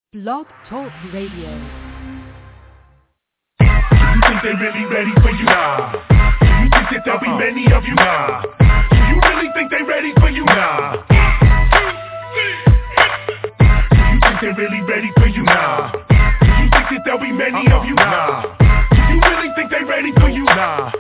Blog Talk Radio. Do you think they really ready for you now? Do you think that there'll be many of you now? Do you really think they ready for you now? Do you think they really ready for you now? Do you think that there'll be many of you now? Do you really think they ready for you now?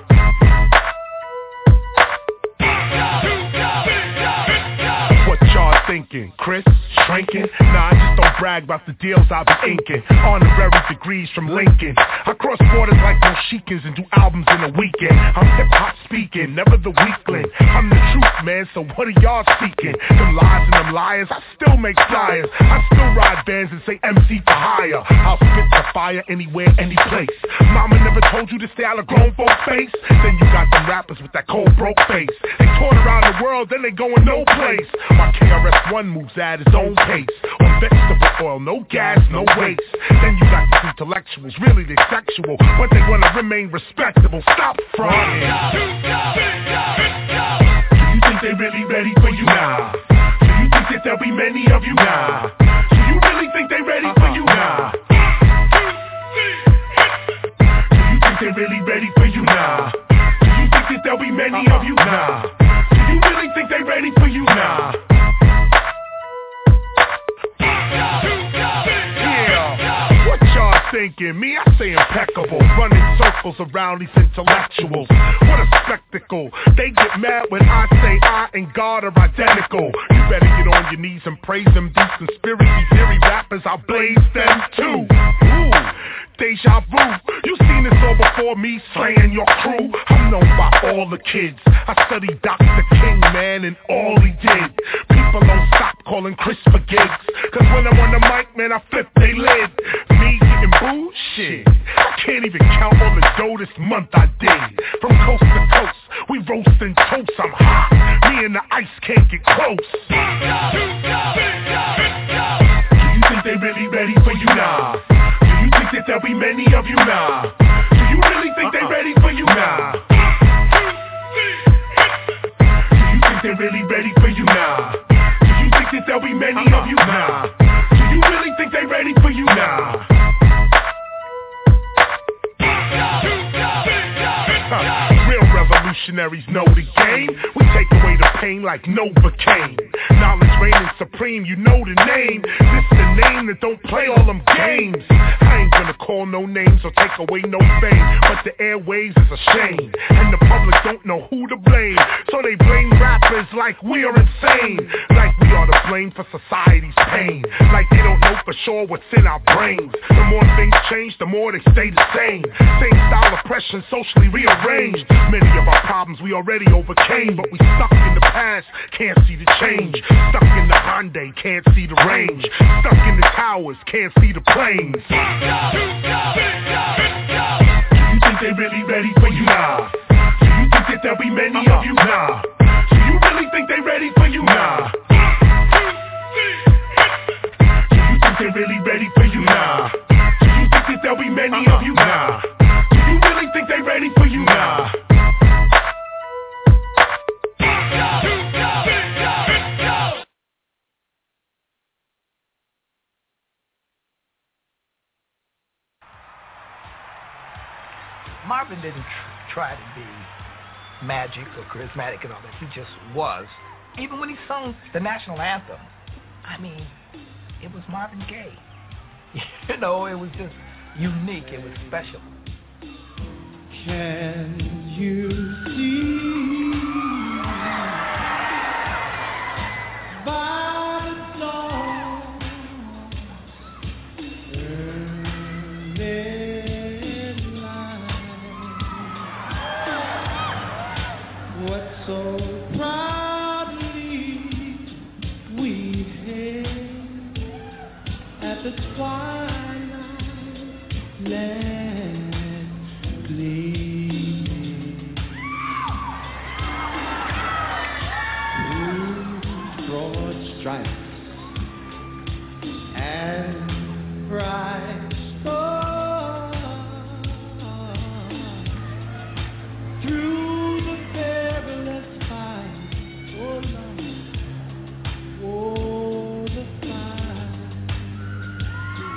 What y'all thinking, Chris? Shrinking? Nah, I just don't brag about the deals I be inking. Honorary degrees from Lincoln. I cross borders like Moshikans and do albums in a weekend. I'm hip-hop speaking, never the weakling. I'm the truth, man, so what are y'all seeking? Them lies and them liars, I still make flyers. I still ride bands and say MC for hire. I'll spit the fire anywhere, any place. Mama never told you to stay out of grown folk face? Then you got them rappers with that cold broke face. They toured around the world, then they going no place. While KRS-One moves at his own pace. On vegetable oil, no gas, no waste. Then you got these intellectuals, really they sexual, but they wanna remain respectable. Stop fronting. Do you think they really ready for you now? Do you think that there'll be many of you now? Do you really think they ready for you now? Do you think they really ready for you now? Do you think that there'll be many of you now? Do you really think they ready for you now? Thinking me, I say impeccable, running circles around these intellectuals. What a spectacle. They get mad when I say I and God are identical. You better get on your knees and praise them. These conspiracy theory rappers, I blaze them too. Ooh, deja vu. You seen this all before me, slaying your crew. I'm known by all the kids. I studied Dr. King, man, and all he did. People don't stop calling Chris for gigs, cause when I'm on the mic, man, I flip they lid. Me getting booed? Shit, I can't even count all the dough this month I did. From coast to coast, we roasting toast, I'm hot. Me and the ice can't get close. Do you think they really ready for you now? Do you think that there'll be many of you now? Do you really think they ready for you now? Do you think they really ready for you now? Do you think that there'll be many of you now? Do you really think they ready for you now? Real revolutionaries know the game. We take away the pain like Novocaine. Knowledge reigning supreme, you know the name. This the name that don't play all them games. I ain't gonna call no names or take away no fame, but the airwaves is a shame, and the public don't know who to blame. So they blame rappers like we are insane, like we are to blame for society's pain, like they don't know for sure what's in our brains. The more things change, the more they stay the same. Same style oppression, socially rearranged. Many of our problems we already overcame, but we stuck in the past, can't see the change. Stuck in the Hyundai, can't see the range. Stuck in the towers, can't see the planes. Do you think they really ready for you now? Do you think that there'll be many of you now? Do you really think they ready for you now? Do you think they really ready for you now? Do you think that there'll be many of you now? Do you really think they ready for you now? Marvin didn't try to be magic or charismatic and all that. He just was. Even when he sung the national anthem, I mean, it was Marvin Gaye. You know, it was just unique. It was special. Can you see by the dawn's early what so proudly we hailed at the twilight land gleaming through broad stripes and bright stars through the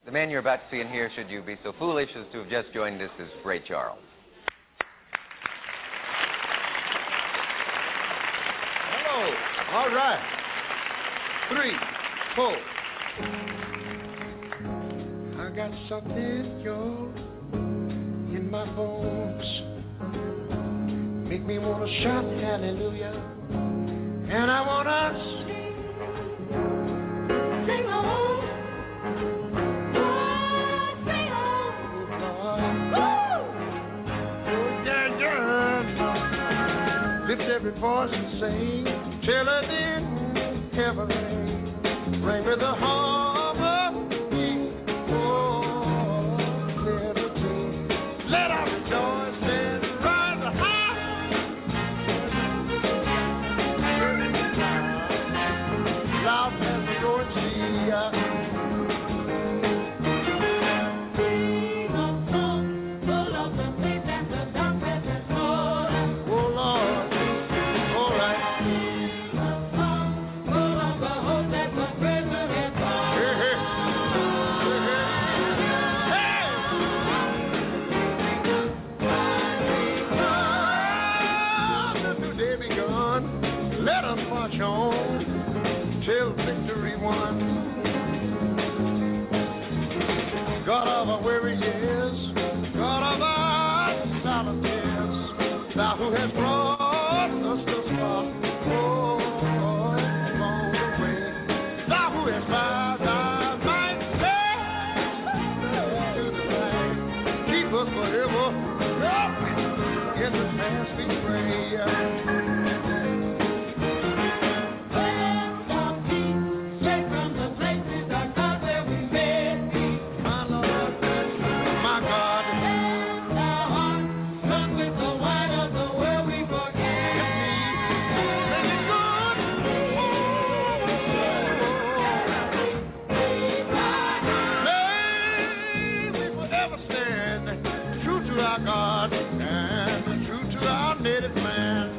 The man you're about to see and hear, should you be so foolish as to have just joined us, is Ray Charles. Hello. All right. 3, 4. I got something, yo, in my bones. Make me want to shout hallelujah. And I want to sing on. Sing on. Oh, yeah, yeah. Lift every voice and sing. Till it in heaven ring. Ring with the harmony. Oh, liberty. Let us rejoice and rise high. Loud as the Lord see. Till victory won. God of our weary years, God of our silent tears, thou who hast brought us thus far, oh, along the way, thou who hast bowed thy might to the light, keep us forever in the past we pray. God and true to our native land.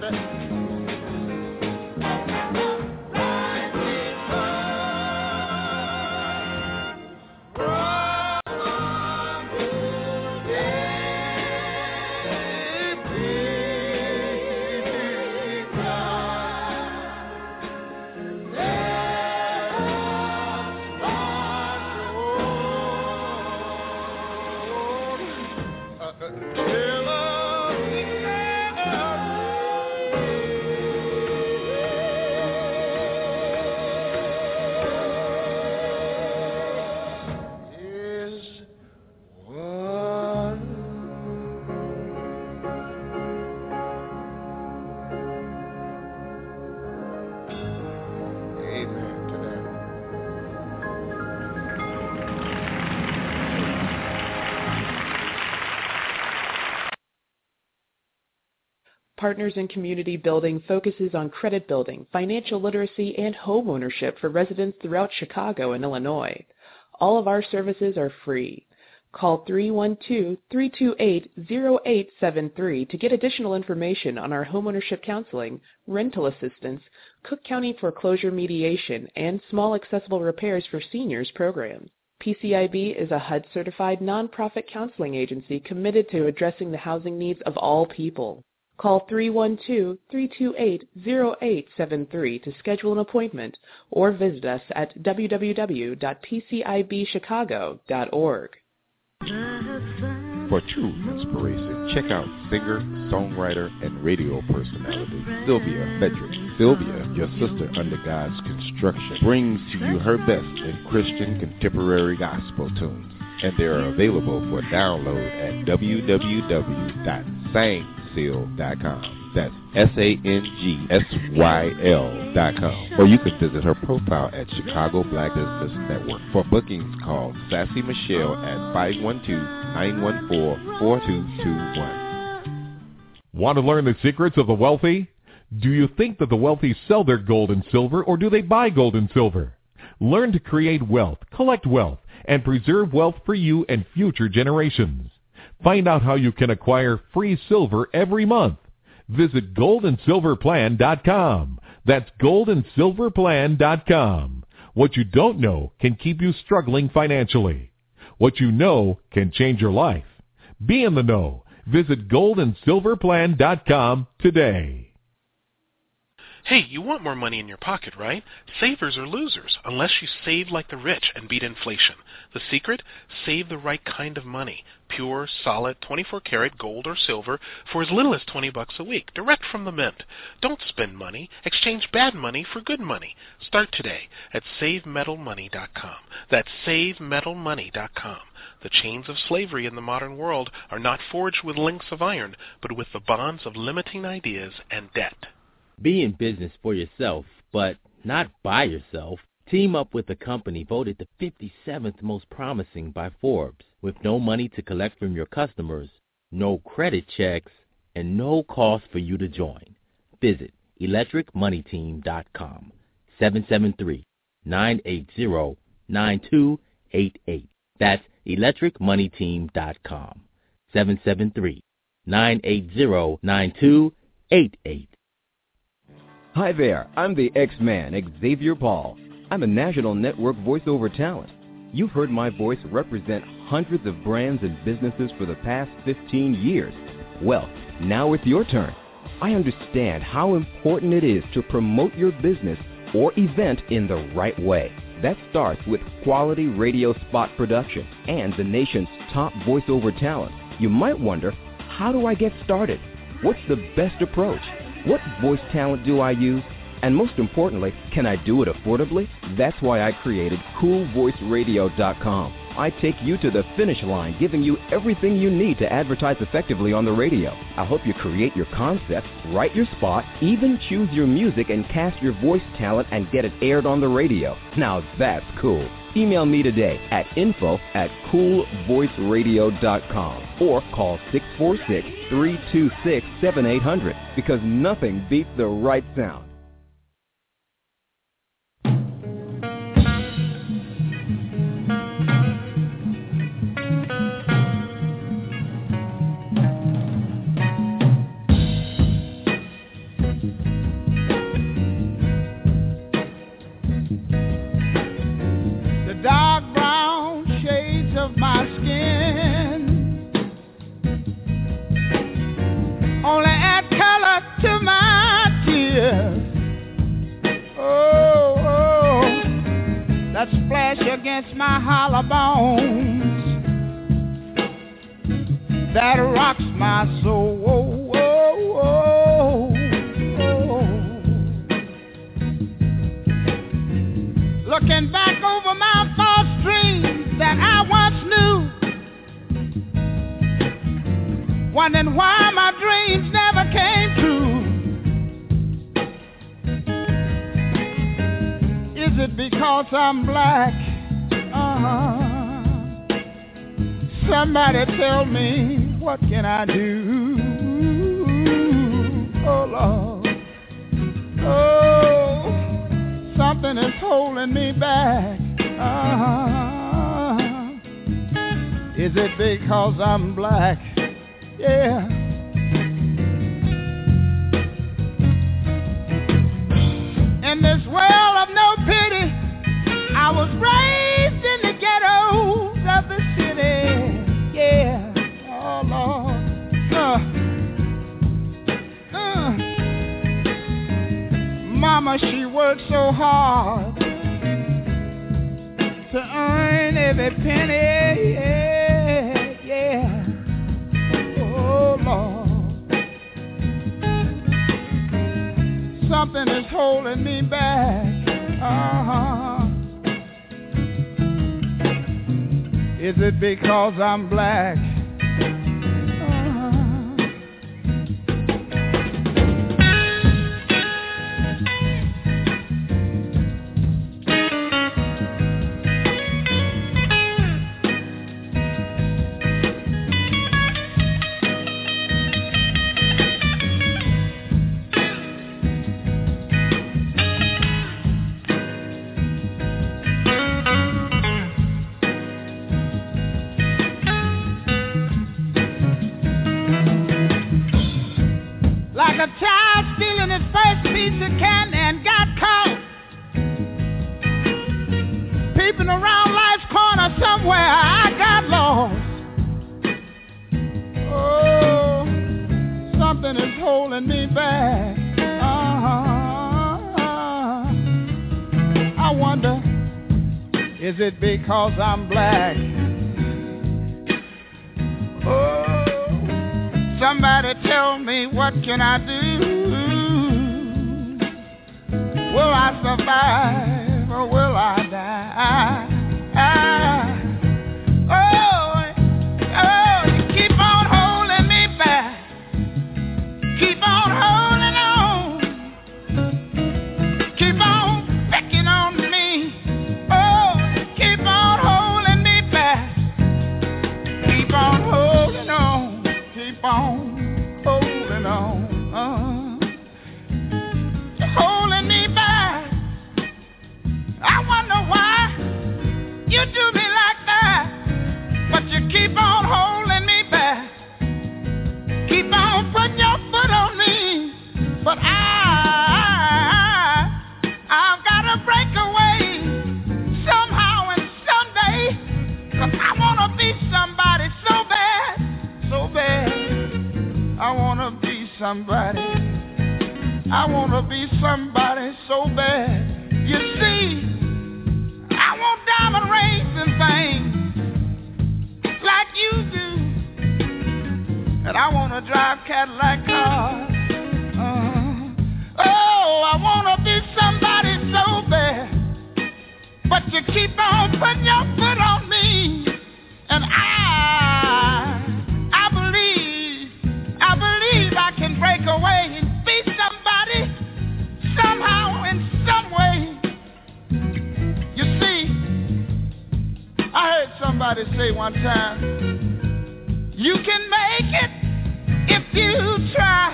Partners in Community Building focuses on credit building, financial literacy, and home ownership for residents throughout Chicago and Illinois. All of our services are free. Call 312-328-0873 to get additional information on our homeownership counseling, rental assistance, Cook County foreclosure mediation, and small accessible repairs for seniors programs. PCIB is a HUD-certified nonprofit counseling agency committed to addressing the housing needs of all people. Call 312-328-0873 to schedule an appointment or visit us at www.pcibchicago.org. For true inspiration, check out singer, songwriter, and radio personality Sylvia Frederick. Sylvia, your sister under God's construction, brings to you her best in Christian contemporary gospel tunes, and they are available for download at www.sangsyl.com. That's SANGSYL.com. Or you can visit her profile at Chicago Black Business Network. For bookings, call Sassy Michelle at 512-914-4221. Want to learn the secrets of the wealthy? Do you think that the wealthy sell their gold and silver, or do they buy gold and silver? Learn to create wealth, collect wealth, and preserve wealth for you and future generations. Find out how you can acquire free silver every month. Visit goldandsilverplan.com. That's goldandsilverplan.com. What you don't know can keep you struggling financially. What you know can change your life. Be in the know. Visit goldandsilverplan.com today. Hey, you want more money in your pocket, right? Savers are losers, unless you save like the rich and beat inflation. The secret? Save the right kind of money. Pure, solid, 24-karat gold or silver for as little as $20 a week, direct from the mint. Don't spend money. Exchange bad money for good money. Start today at SaveMetalMoney.com. That's SaveMetalMoney.com. The chains of slavery in the modern world are not forged with links of iron, but with the bonds of limiting ideas and debt. Be in business for yourself, but not by yourself. Team up with a company voted the 57th most promising by Forbes, with no money to collect from your customers, no credit checks, and no cost for you to join. Visit electricmoneyteam.com, 773-980-9288. That's electricmoneyteam.com, 773-980-9288. Hi there, I'm the X-Man, Xavier Paul. I'm a national network voiceover talent. You've heard my voice represent hundreds of brands and businesses for the past 15 years. Well, now it's your turn. I understand how important it is to promote your business or event in the right way. That starts with quality radio spot production and the nation's top voiceover talent. You might wonder, how do I get started? What's the best approach? What voice talent do I use? And most importantly, can I do it affordably? That's why I created CoolVoiceRadio.com. I take you to the finish line, giving you everything you need to advertise effectively on the radio. I'll help you create your concept, write your spot, even choose your music and cast your voice talent and get it aired on the radio. Now that's cool. Email me today at info@CoolVoiceRadio.com or call 646-326-7800 because nothing beats the right sound. Dark brown shades of my skin only add color to my tears. Oh, that splash against my hollow bones that rocks my soul. Looking back over my false dreams that I once knew, wondering why my dreams never came true. Is it because I'm black? Somebody tell me, what can I do? Oh, Lord. Oh, something is holding me back. Is it because I'm black? Yeah. In this world of no pity, I was raised in the ghettos of the city. Yeah. Oh, Lord. Mama, she worked so hard to earn every penny, yeah. Oh, Lord. Something is holding me back. Is it because I'm black? Like a child stealing his first piece of candy and got caught, peeping around life's corner somewhere, I got it because I'm black? Oh, somebody tell me, what can I do? Will I survive or will I die? You keep on holding me back. Keep on holding on. Keep on picking on me. Oh, keep on holding me back. Keep on holding on. Keep on holding on. Holding me back. I wonder why you do me like that. But you keep on holding me back. Keep on putting your foot on me. But I've got to break away somehow and someday. 'Cause I want to be somebody so bad, so bad. I want to be somebody. I want to be somebody so bad. You see, I want diamond rings and things like you do. And I want to drive Cadillac cars. Oh, I want to be somebody so bad. But you keep on putting your foot on me. And I believe I can break away and be somebody somehow in some way. You see, I heard somebody say one time, you can make it if you try.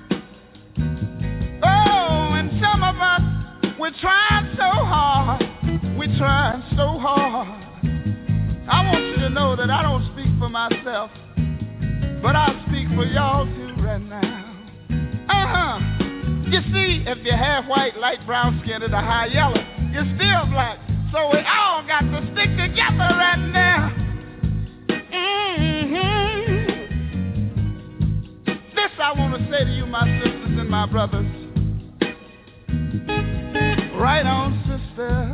Oh, and some of us, we're trying so hard. We're trying so hard. I want you to know that I don't speak for myself, but I speak for y'all too right now. You see, if you're half white, light brown skinned, or high yellow, you're still black. So we all got to stick together right now. This I want to say to you, my sisters and my brothers. Right on, sister.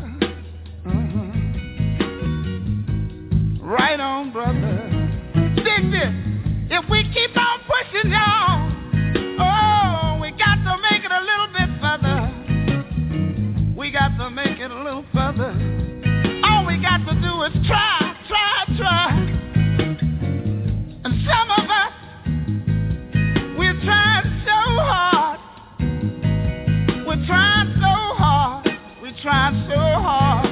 Right on, brother. Dig this. If we keep on pushing y'all, oh, we got to make it a little bit further. We got to make it a little further. All we got to do is try. And some of us, we're trying so hard. We're trying so hard. We're trying so hard.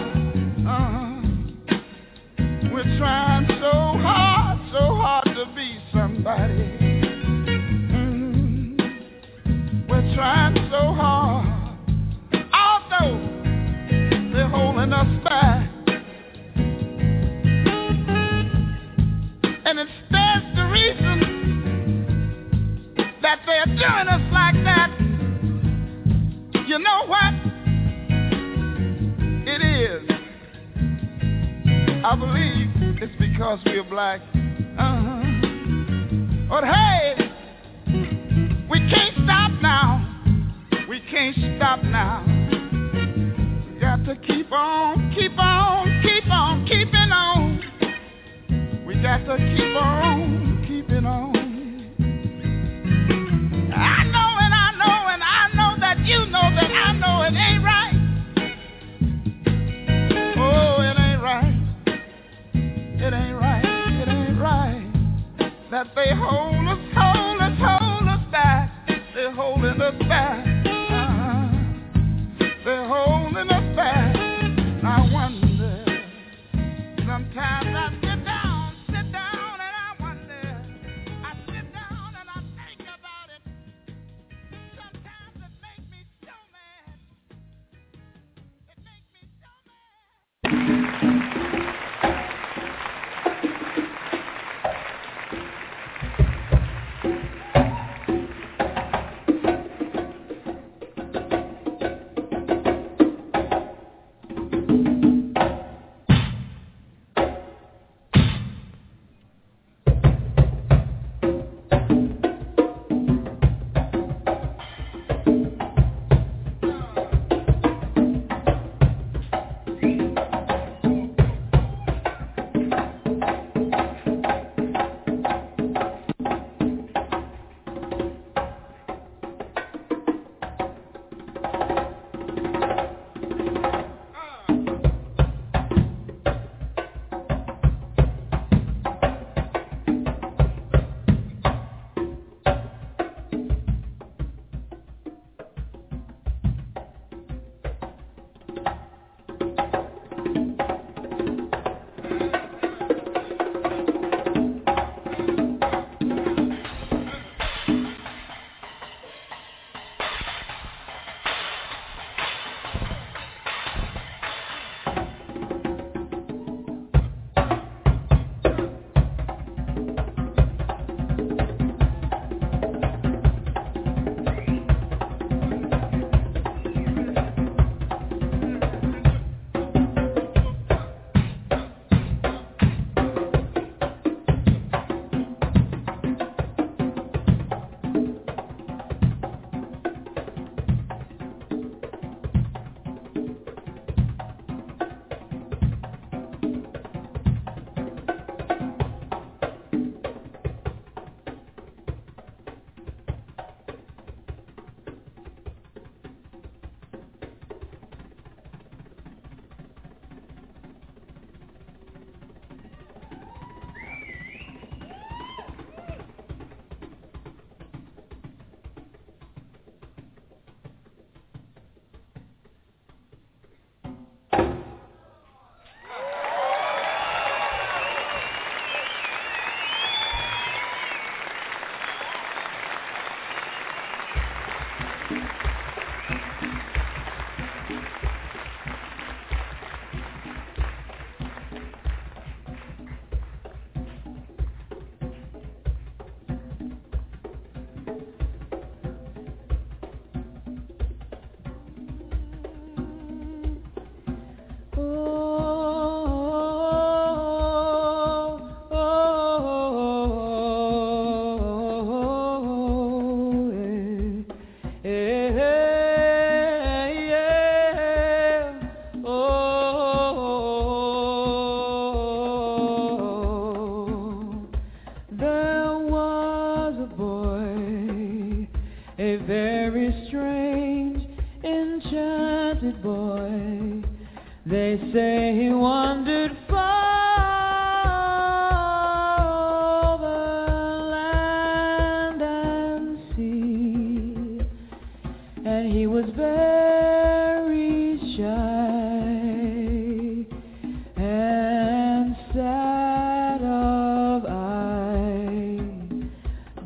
We're trying so hard to be somebody. We're trying so hard. Although they're holding us back. And that's the reason that they're doing us like that. You know what? It is. I believe it's because we're black. But hey, we can't stop now. We can't stop now. We got to keep on keeping on. We got to keep on keeping on. I know that you know that I know it ain't right. Oh, it ain't right. It ain't right. It ain't right. That they hold us back. They're holding us back. They're holding us back. I wonder. Sometimes I sit down and I wonder. I sit down and I think about it. Sometimes it makes me so mad. It makes me so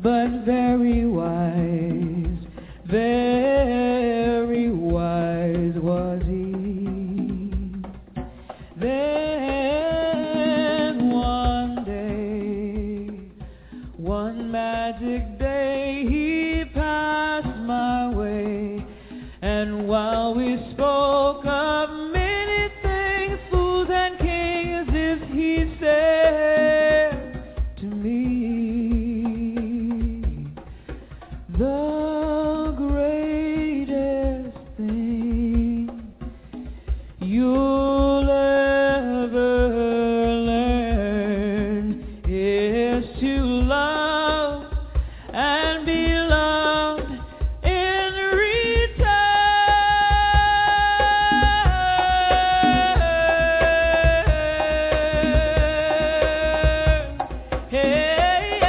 but very wise was he. Then one day, one magic day, he passed my way, and while we spoke of many things, fools and kings, this he said to me, the greatest thing you'll ever learn is to love and be loved in return. Hey,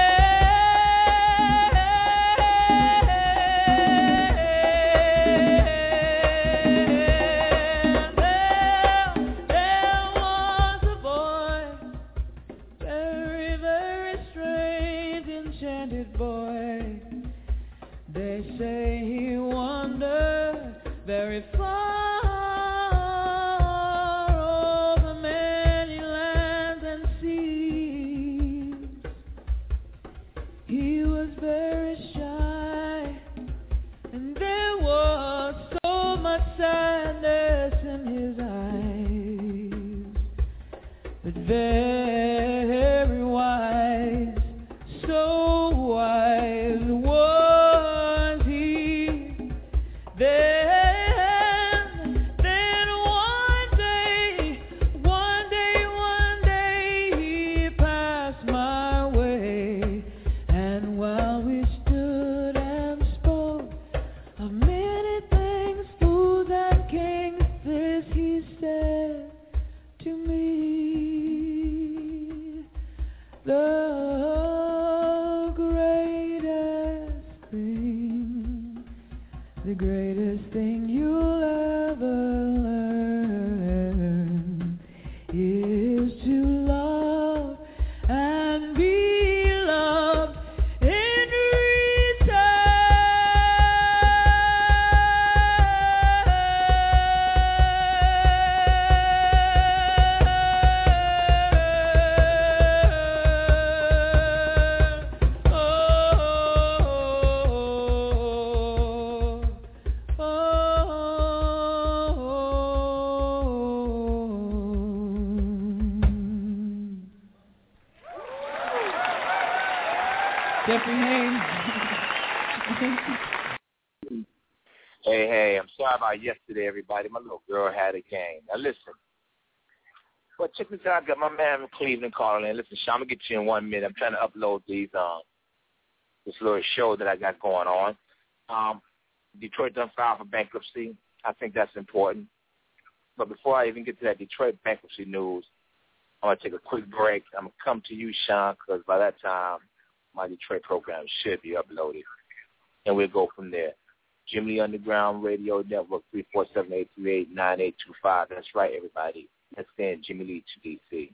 there was a boy, very, very strange, enchanted boy. They say he wandered very far over many lands and seas. He was very shy, and there was so much sadness in his eyes, but very wise, so wise was he. Then one day, he passed my way, and while we stood and spoke of many things, fools and kings, this he said to me, the greatest thing you'll ever learn is to love and be loved in Jeffrey Haynes. Hey, I'm sorry about yesterday, everybody. My little girl had a game. Now, listen. Well, check this out. I got my man from Cleveland calling in. Listen, Sean, I'm going to get you in 1 minute. I'm trying to upload this little show that I got going on. Detroit done filed for bankruptcy. I think that's important. But before I even get to that Detroit bankruptcy news, I'm going to take a quick break. I'm going to come to you, Sean, because by that time, my Detroit program should be uploaded. And we'll go from there. Jimmy Lee Underground Radio Network, 347-838-9825. That's right, everybody. Let's send Jimmy Lee to D.C.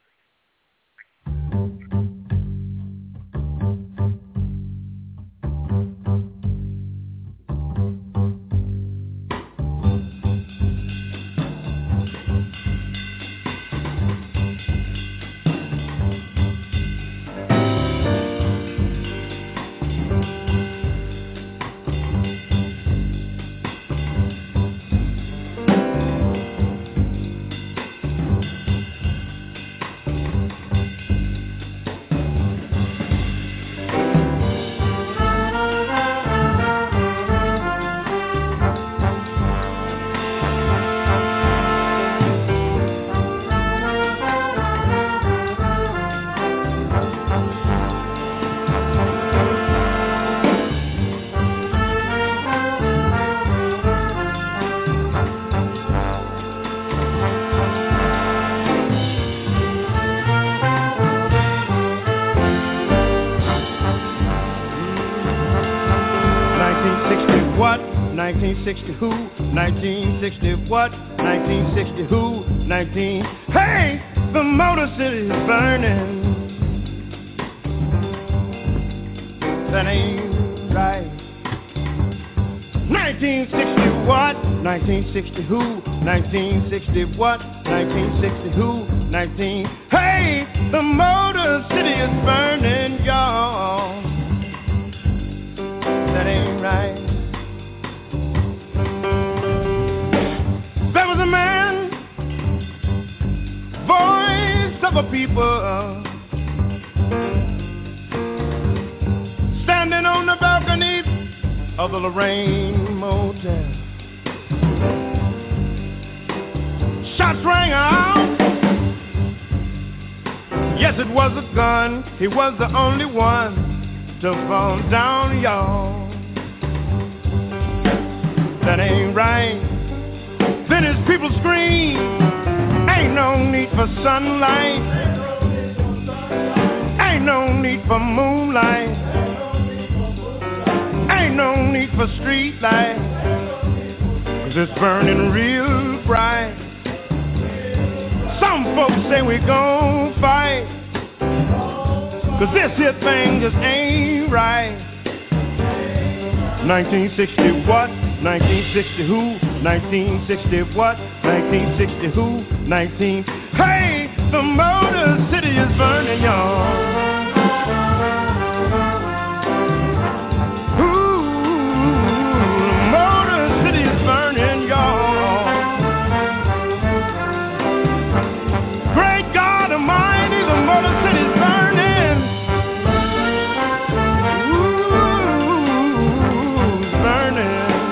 what? 1960 who? 1960 what? 1960 who? 19. Hey, the Motor City is burning. That That ain't right. 1960 what? 1960 who? 1960 what? 1960 who? 19. Hey, the Motor City is burning, y'all. That ain't right. There was a man, voice of a people, standing on the balcony of the Lorraine Motel. Shots rang out. Yes, it was a gun. He was the only one to fall down, y'all. That ain't right. Then his people scream, ain't no need for sunlight, ain't no need for moonlight, ain't no need for street light, 'cause it's burning real bright. Some folks say we gon' fight, 'cause this here thing just ain't right. 1960 what? 1960 who? 1960 what? 1960 who? 19. Hey, the Motor City is burning, y'all. Ooh, the Motor City is burning, y'all. Great God Almighty, the Motor City is burning. Ooh, it's burning.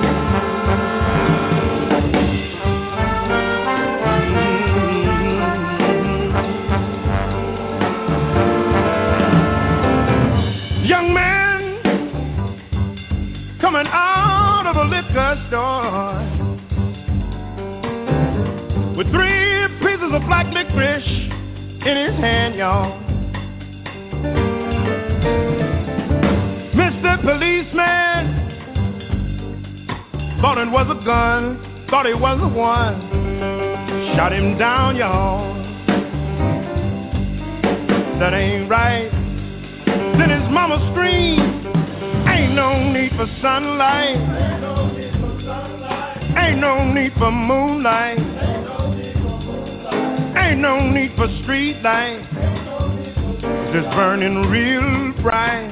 Coming out of a liquor store with 3 pieces of black licorice in his hand, y'all. Mr. Policeman thought it was a gun, thought it was the one, shot him down, y'all. That ain't right. Then his mama screamed, ain't no need for sunlight, ain't no need for moonlight, ain't no need for street light, 'cause it's burning real bright.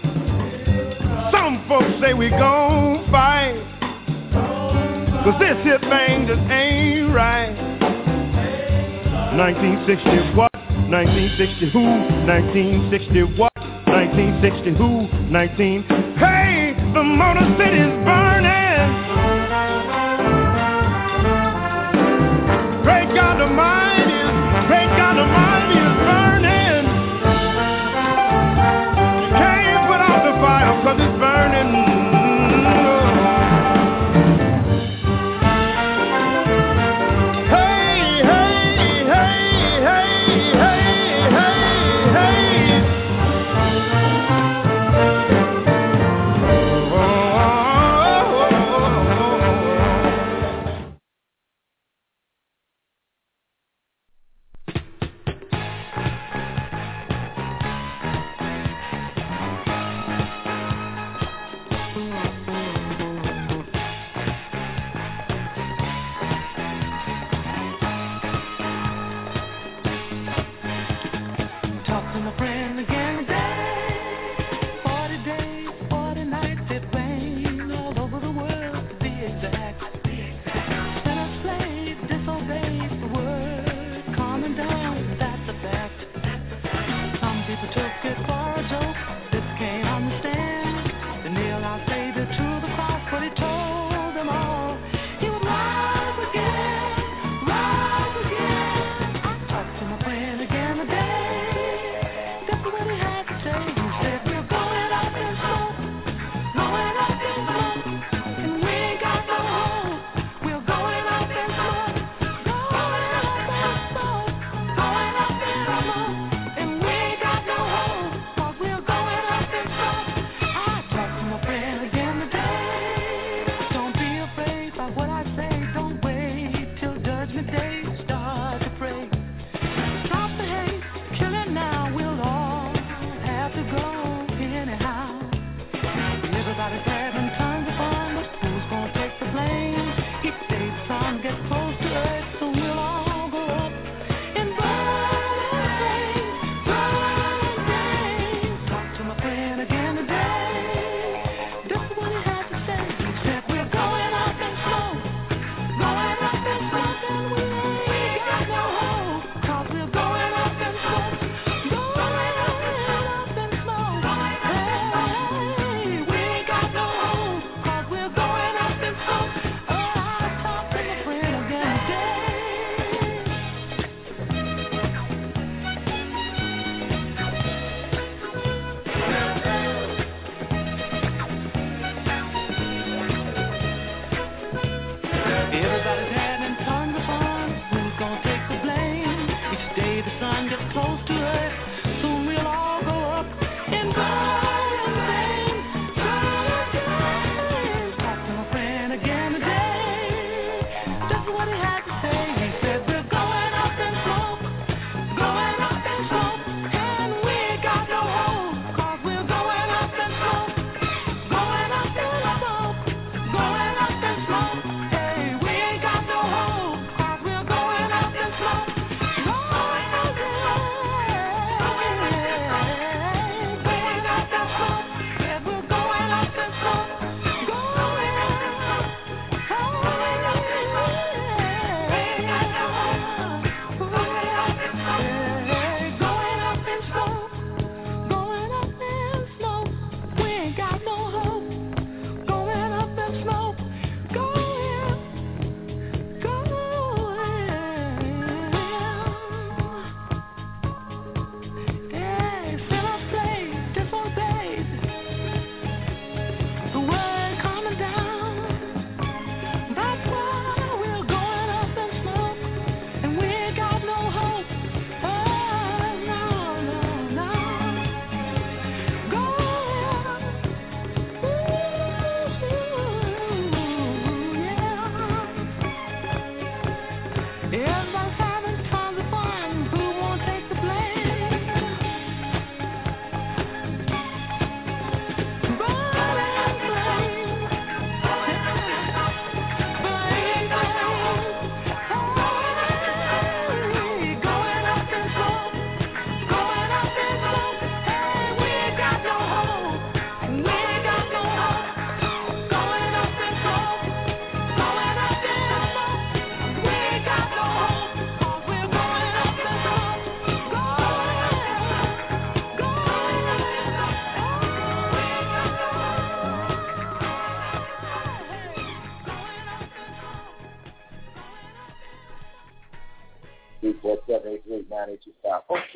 Some folks say we gon' fight, 'cause this here thing just ain't right. 1960 what? 1960 who? 1960 what? 1960 who? 19. Hey, the Motor City's burning. Great God Almighty, great God Almighty is burning. You can't put out the fire 'cause it's burning.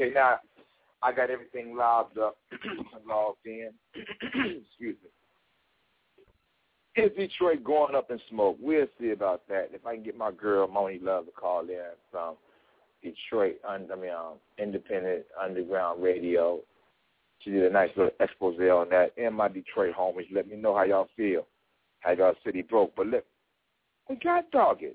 Okay, now I got everything logged in. Excuse me. Is Detroit going up in smoke? We'll see about that. If I can get my girl Moni Love to call in from Detroit, independent underground radio. She did a nice little expose on that. And my Detroit homies, let me know how y'all feel, how y'all city broke. But look, we got dogged.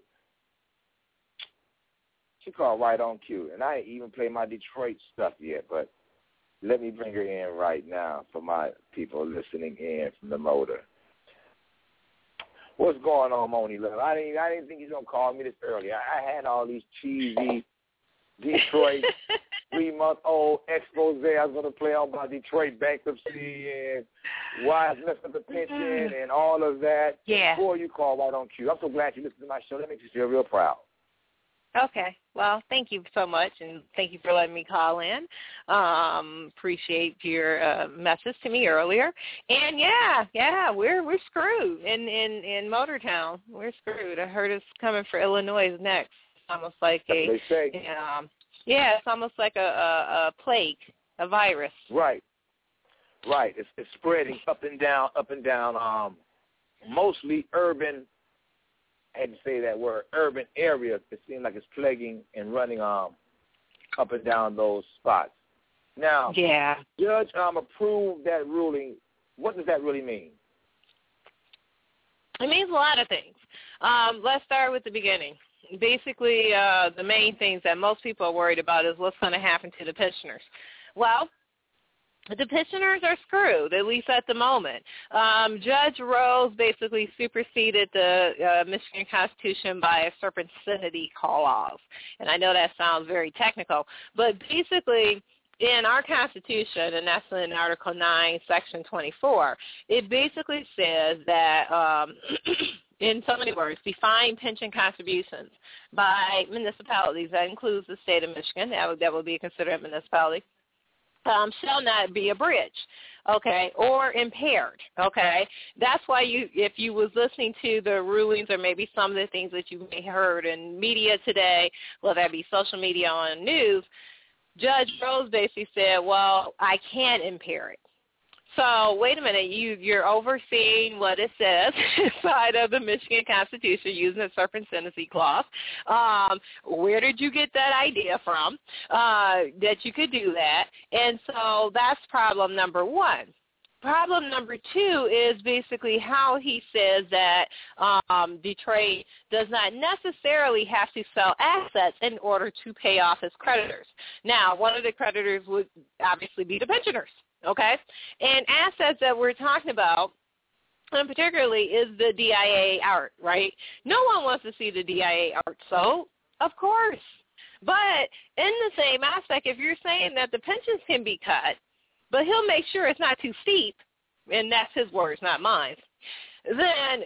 She called right on cue, and I ain't even played my Detroit stuff yet, but let me bring her in right now for my people listening in from the motor. What's going on, Moni Love? I didn't think you was going to call me this early. I had all these cheesy Detroit 3-month-old expose I was going to play on about Detroit bankruptcy and why it's messing up the pension and all of that. Yeah. Before you call right on cue. I'm so glad you listened to my show. That makes me feel real proud. Okay. Well, thank you so much, and thank you for letting me call in. Appreciate your message to me earlier. And yeah, we're screwed in Motortown. We're screwed. I heard it's coming for Illinois next. It's almost like it's almost like a plague, a virus. Right. It's spreading up and down. Mostly urban. I had to say that word, urban areas. It seems like it's plaguing and running up and down those spots. Now, Judge approved that ruling. What does that really mean? It means a lot of things. Let's start with the beginning. Basically, the main things that most people are worried about is what's going to happen to the pensioners. Well, the pensioners are screwed, at least at the moment. Judge Rose basically superseded the Michigan Constitution by a serpentinity clause. And I know that sounds very technical, but basically in our Constitution, and that's in Article 9, Section 24, it basically says that, in so many words, define pension contributions by municipalities. That includes the state of Michigan. That would be considered a municipality. Shall not be abridged, okay, or impaired, okay. That's why if you was listening to the rulings or maybe some of the things that you may have heard in media today, whether that be social media or on news, Judge Rose basically said, well, I can't impair it. So wait a minute, you're overseeing what it says inside of the Michigan Constitution using the serpentinity clause. Where did you get that idea from that you could do that? And so that's problem number one. Problem number two is basically how he says that Detroit does not necessarily have to sell assets in order to pay off his creditors. Now, one of the creditors would obviously be the pensioners. Okay, and assets that we're talking about, and particularly, is the DIA art, right? No one wants to see the DIA art sold, of course. But in the same aspect, if you're saying that the pensions can be cut, but he'll make sure it's not too steep, and that's his words, not mine, then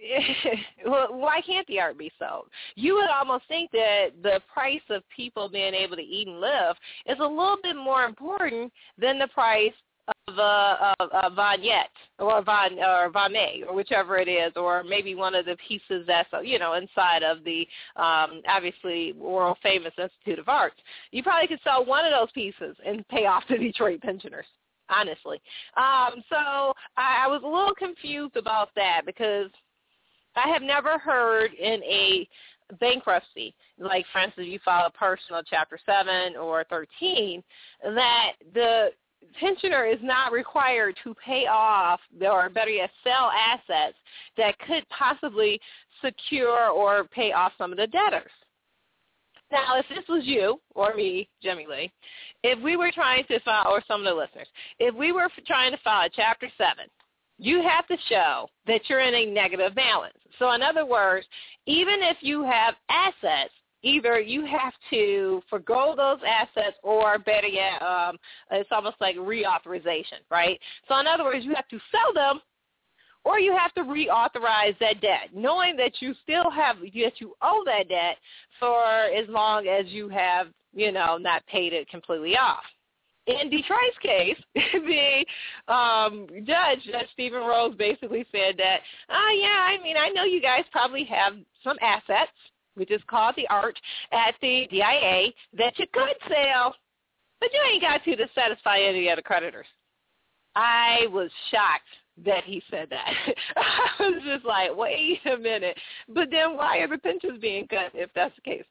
why can't the art be sold? You would almost think that the price of people being able to eat and live is a little bit more important than the price of a vignette or Vanet or whichever it is, or maybe one of the pieces that's, inside of the obviously world famous Institute of Arts. You probably could sell one of those pieces and pay off the Detroit pensioners, honestly. So I was a little confused about that because I have never heard in a bankruptcy, like for instance you file a personal Chapter 7 or 13, that the pensioner is not required to pay off or better yet sell assets that could possibly secure or pay off some of the debtors. Now, if this was you or me, Jimmy Lee, if we were trying to file, or some of the listeners, if we were trying to file a Chapter 7, you have to show that you're in a negative balance. So in other words, even if you have assets, either you have to forgo those assets or better yet, it's almost like reauthorization, right? So in other words, you have to sell them or you have to reauthorize that debt, knowing that you still have, that you owe that debt for as long as you have, not paid it completely off. In Detroit's case, the Judge Stephen Rose basically said that, I know you guys probably have some assets, which is called the art, at the DIA that you could sell, but you ain't got to satisfy any other creditors. I was shocked that he said that. I was just like, wait a minute. But then why are the pensions being cut if that's the case?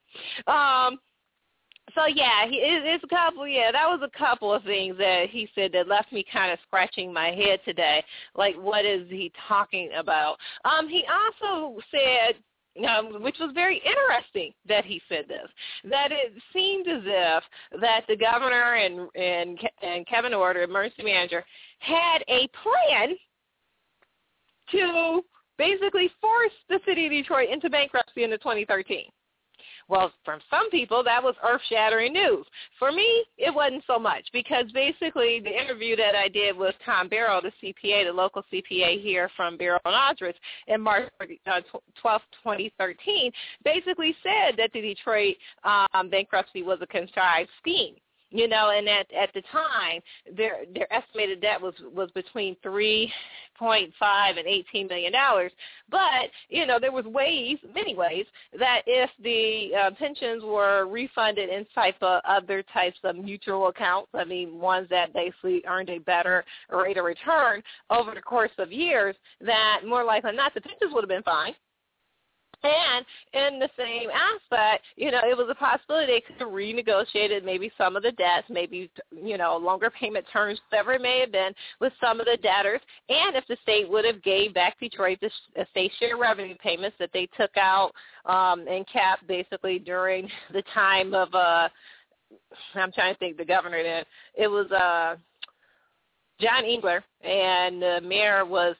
So, yeah, it's a couple, that was a couple of things that he said that left me kind of scratching my head today. Like, what is he talking about? He also said, which was very interesting that he said this, that it seemed as if that the governor and Kevin Orr, the emergency manager, had a plan to basically force the city of Detroit into bankruptcy in 2013. Well, from some people, that was earth-shattering news. For me, it wasn't so much because basically the interview that I did with Tom Barrow, the CPA, the local CPA here from Barrow and Aldrich in March 12, 2013, basically said that the Detroit bankruptcy was a contrived scheme. And at the time, their estimated debt was between $3.5 and $18 million. But, there was many ways, that if the pensions were refunded in other types of mutual accounts, ones that basically earned a better rate of return over the course of years, that more likely than not, the pensions would have been fine. And in the same aspect, it was a possibility they could have renegotiated maybe some of the debts, maybe, longer payment terms, whatever it may have been with some of the debtors. And if the state would have gave back Detroit the state share revenue payments that they took out and capped basically during the time of, I'm trying to think, the governor then. It was John Engler, and the mayor was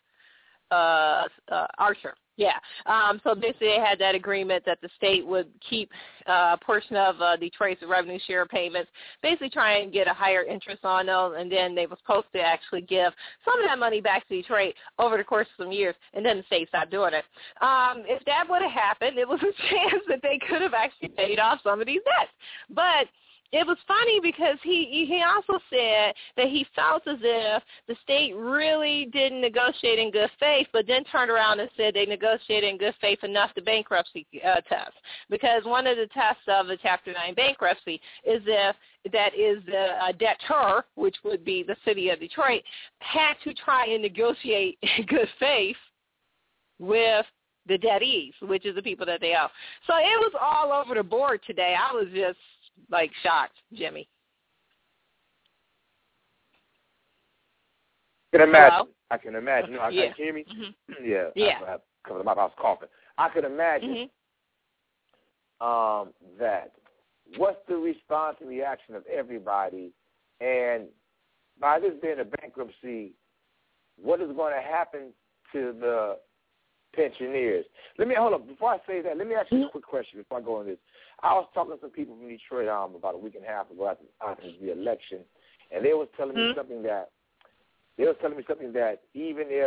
Archer. Yeah. So basically they had that agreement that the state would keep a portion of Detroit's revenue share payments, basically try and get a higher interest on those, and then they were supposed to actually give some of that money back to Detroit over the course of some years, and then the state stopped doing it. If that would have happened, it was a chance that they could have actually paid off some of these debts. But it was funny because he also said that he felt as if the state really didn't negotiate in good faith, but then turned around and said they negotiated in good faith enough to bankruptcy test. Because one of the tests of a Chapter 9 bankruptcy is if that is the debtor, which would be the city of Detroit, had to try and negotiate in good faith with the debtees, which is the people that they owe. So it was all over the board today. I was just shocked, Jimmy. I can imagine. Hello? I can imagine. Can you hear me? Mm-hmm. Yeah. I covered my mouth coughing. I could imagine that. What's the response and reaction of everybody? And by this being a bankruptcy, what is going to happen to the pensioners? Hold up. Before I say that, let me ask you a quick question before I go on this. I was talking to some people from Detroit about a week and a half ago after the election, and they was telling me something that even if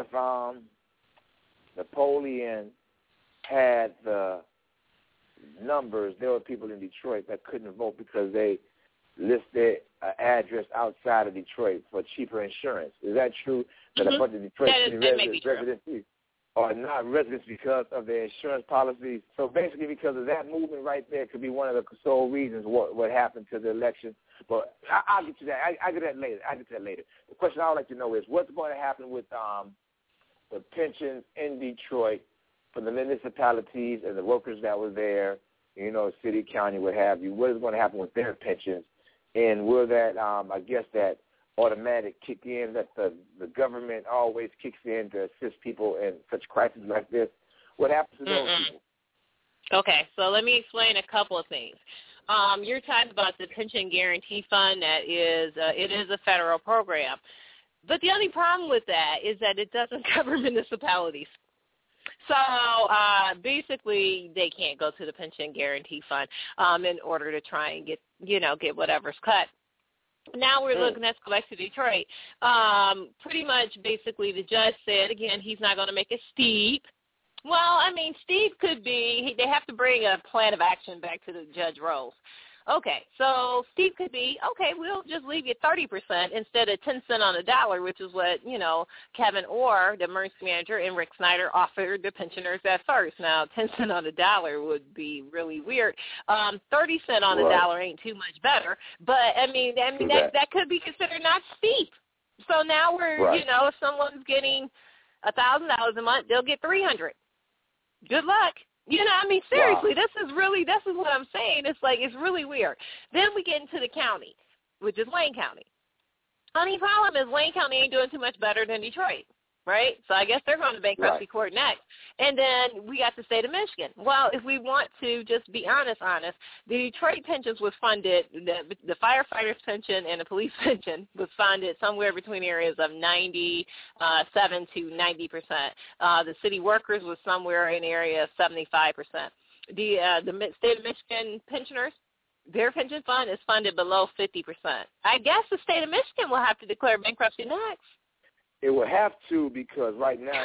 Napoleon had the numbers, there were people in Detroit that couldn't vote because they listed an address outside of Detroit for cheaper insurance. Is that true? That a bunch of Detroit residents are not residents because of their insurance policies. So basically because of that movement right there could be one of the sole reasons what happened to the election. But I'll get to that. I'll get to that later. The question I would like to know is what's going to happen with the pensions in Detroit for the municipalities and the workers that were there, city, county, what have you. What is going to happen with their pensions? And will that, I guess that automatic kick in that the government always kicks in to assist people in such crises like this? What happens to those people? Okay, so let me explain a couple of things. You're talking about the Pension Guarantee Fund. It is a federal program. But the only problem with that is that it doesn't cover municipalities. So basically they can't go to the Pension Guarantee Fund in order to try and get whatever's cut. Now let's go back to Detroit. Pretty much basically the judge said, again, he's not going to make it steep. Well, steep could be, they have to bring a plan of action back to the Judge Rose. Okay, so Steve could be, okay, we'll just leave you 30% instead of 10 cents on the dollar, which is what, Kevin Orr, the emergency manager, and Rick Snyder offered the pensioners at first. Now, 10 cents on the dollar would be really weird. 30 cents on the dollar ain't too much better, but, that could be considered not steep. So now we're, if someone's getting $1,000 a month, they'll get $300. Good luck. Seriously, this is what I'm saying. It's like, it's really weird. Then we get into the county, which is Wayne County. Only problem is Wayne County ain't doing too much better than Detroit, right? So I guess they're going to bankruptcy court next. And then we got the state of Michigan. Well, if we want to just be honest, the Detroit pensions was funded, the firefighters' pension and the police pension was funded somewhere between areas of 97 to 90%. The city workers was somewhere in area of 75%. The state of Michigan pensioners, their pension fund is funded below 50%. I guess the state of Michigan will have to declare bankruptcy next. It will have to, because right now,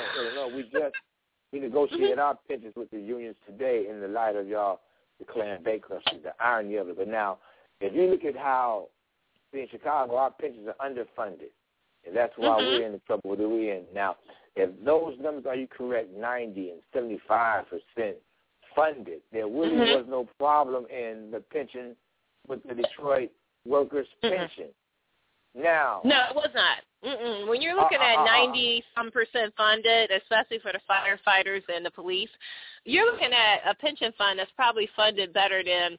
we negotiated our pensions with the unions today in the light of y'all declaring bankruptcy, the irony of it. But now, if you look at how, in Chicago, our pensions are underfunded, and that's why we're in the trouble that we're in. Now, if those numbers are correct, 90 and 75% funded, there really was no problem in the pension with the Detroit workers' pension. Now, no, it was not. When you're looking at 90-some% funded, especially for the firefighters and the police, you're looking at a pension fund that's probably funded better than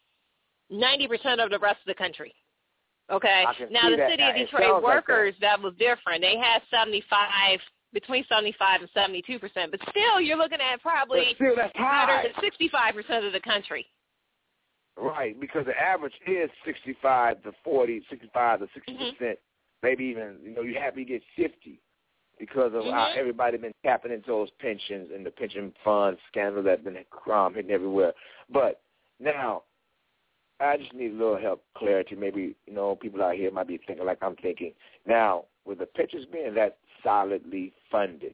90% of the rest of the country. Okay? Now, the city of Detroit workers, that was different. They had between 75 and 72%, but still, you're looking at probably better than 65% of the country. Right, because the average is 65 to 40, 65 to 60%, maybe even, you happy to get 50 because of how everybody been tapping into those pensions and the pension fund scandal that's been hitting everywhere. But now, I just need a little help, clarity. Maybe, people out here might be thinking like I'm thinking. Now, with the pensions being that solidly funded,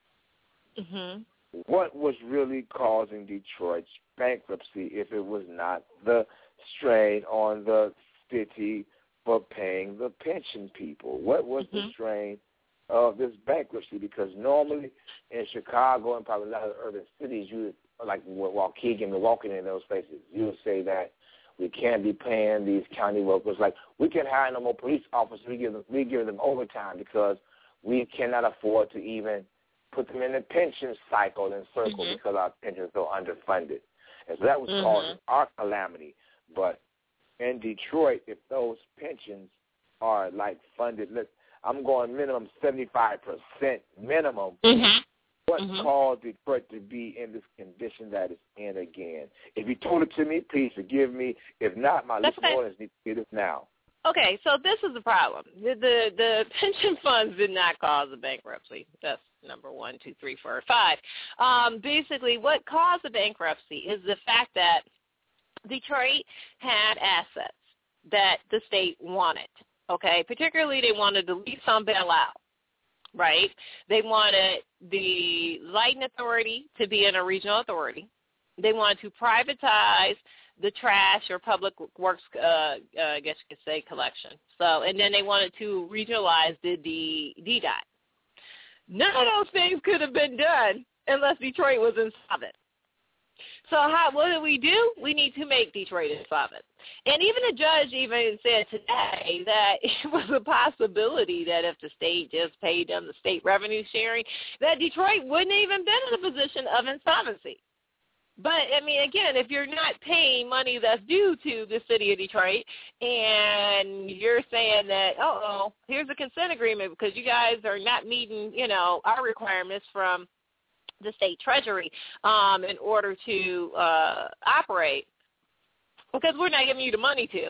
what was really causing Detroit's bankruptcy if it was not the strain on the city for paying the pension people? What was the strain of this bankruptcy? Because normally in Chicago and probably a lot of urban cities, like Waukegan, Milwaukee, and those places, you would say that we can't be paying these county workers. Like, we can hire no more police officers. We give them overtime because we cannot afford to even put them in the pension cycle and circle because our pensions are underfunded. And so that was causing our calamity. But in Detroit, if those pensions are like funded, I'm going minimum 75% minimum. What caused Detroit to be in this condition that it's in again? If you told it to me, please forgive me. If not, my listeners need to get it now. Okay, so this is the problem. The pension funds did not cause the bankruptcy. That's number 1, 2, 3, 4, 5. Basically, what caused the bankruptcy is the fact that Detroit had assets that the state wanted. Okay, particularly they wanted the lease on bailout. Right? They wanted the lighting authority to be in a regional authority. They wanted to privatize the trash or public works, I guess you could say, collection. So, and then they wanted to regionalize the DDOT. None of those things could have been done unless Detroit was insolvent. So what do? We need to make Detroit insolvent. And even the judge even said today that it was a possibility that if the state just paid them the state revenue sharing, that Detroit wouldn't even been in a position of insolvency. But, again, if you're not paying money that's due to the city of Detroit and you're saying that, here's a consent agreement because you guys are not meeting, our requirements from the state treasury in order to operate, because we're not giving you the money to.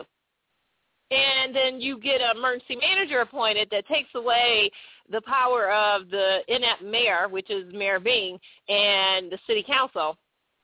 And then you get an emergency manager appointed that takes away the power of the inept mayor, which is Mayor Bing, and the city council.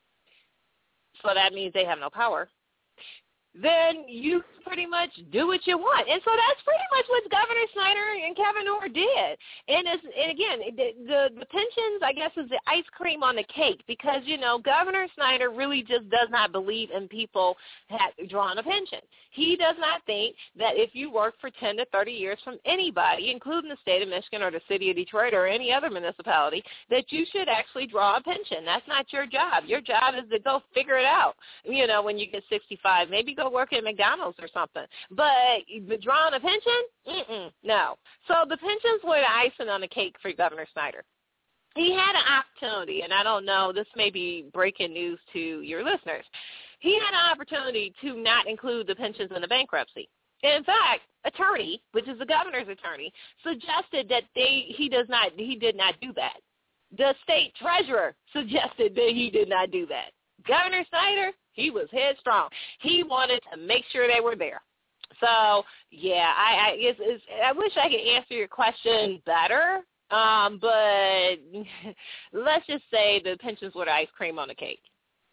So that means they have no power. Then you pretty much do what you want. And so that's pretty much what Governor Snyder and governor did. And again, the pensions, I guess, is the ice cream on the cake because, Governor Snyder really just does not believe in people drawing a pension. He does not think that if you work for 10 to 30 years from anybody, including the state of Michigan or the city of Detroit or any other municipality, that you should actually draw a pension. That's not your job. Your job is to go figure it out, when you get 65. Maybe go work at McDonald's or something. But drawing a pension? No. So the pensions were the icing on the cake for Governor Snyder. He had an opportunity, and I don't know, this may be breaking news to your listeners. He had an opportunity to not include the pensions in the bankruptcy. In fact, attorney, which is the governor's attorney, suggested that he did not do that. The state treasurer suggested that he did not do that. Governor Snyder, he was headstrong. He wanted to make sure they were there. So, yeah, I wish I could answer your question better, but let's just say the pensions were the ice cream on the cake.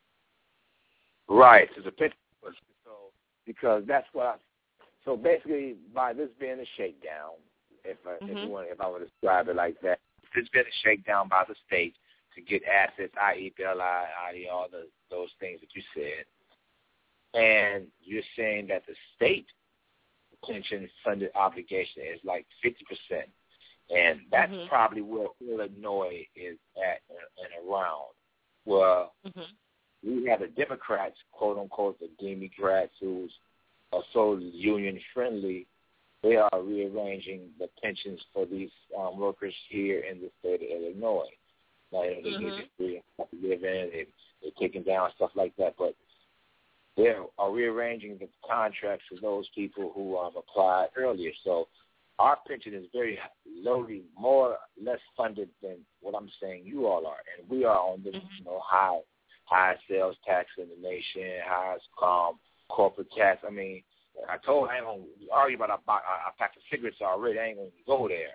Right, so the pension, because that's what. So basically, by this being a shakedown, if I were to describe it like that, it's been a shakedown by the state to get assets, i.e. BLI, i.e. all those things that you said, and you're saying that the state pension-funded obligation is like 50%, and that's probably where Illinois is at and around. Well, we have the Democrats, quote-unquote, the Democrats who's are so union-friendly, they are rearranging the pensions for these workers here in the state of Illinois. Now, they get free to live in, they're taking down stuff like that, but they are rearranging the contracts for those people who applied earlier. So our pension is very lowly, more or less funded than what I'm saying you all are, and we are on the high sales tax in the nation, highest corporate tax. I mean, I ain't going to argue about a pack of cigarettes already. I ain't going to go there.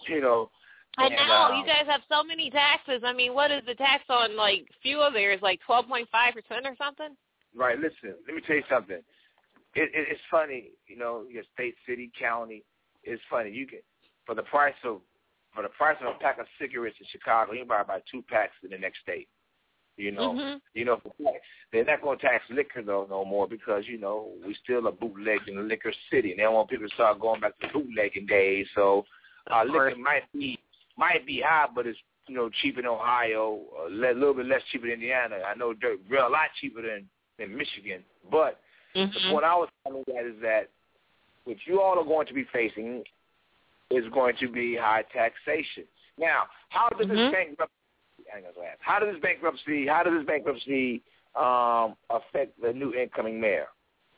I know. You guys have so many taxes. I mean, what is the tax on, fuel there? Is 12.5% or something? Right. Listen, let me tell you something. It's funny, your state, city, county, it's funny. You can, for the price of a pack of cigarettes in Chicago, you can buy 2 packs in the next state. They're not going to tax liquor no more because we still a bootlegging liquor city, and they don't want people to start going back to bootlegging days. So liquor might be high, but it's cheap in Ohio, a little bit less cheaper in Indiana. I know a lot cheaper than Michigan. But the point I was telling you is that what you all are going to be facing is going to be high taxation. Now, how does this bankruptcy? How does this bankruptcy affect the new incoming mayor?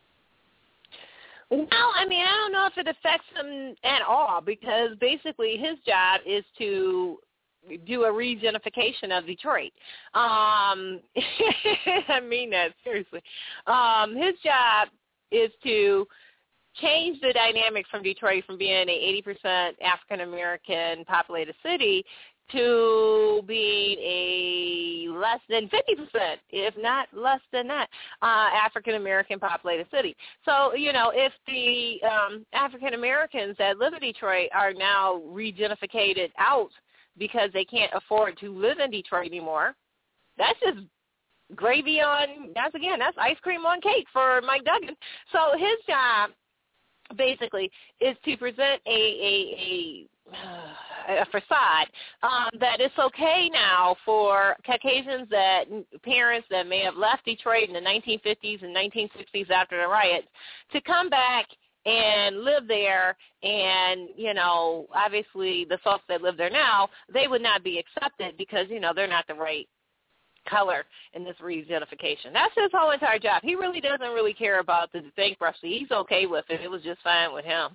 Well, I mean, I don't know if it affects him at all because basically his job is to do a regentrification of Detroit. I mean that seriously. His job is to change the dynamic from Detroit from being a 80% African-American populated city to being a less than 50%, if not less than that, African-American populated city. So, if the African-Americans that live in Detroit are now regentrified out because they can't afford to live in Detroit anymore, that's just gravy on, that's ice cream on cake for Mike Duggan. So his job basically is to present a facade that it's okay now for Caucasians, parents that may have left Detroit in the 1950s and 1960s after the riots, to come back and live there. And, obviously the folks that live there now, they would not be accepted because, they're not the right color in this reunification. That's his whole entire job. He really doesn't really care about the bankruptcy. He's okay with it. It was just fine with him.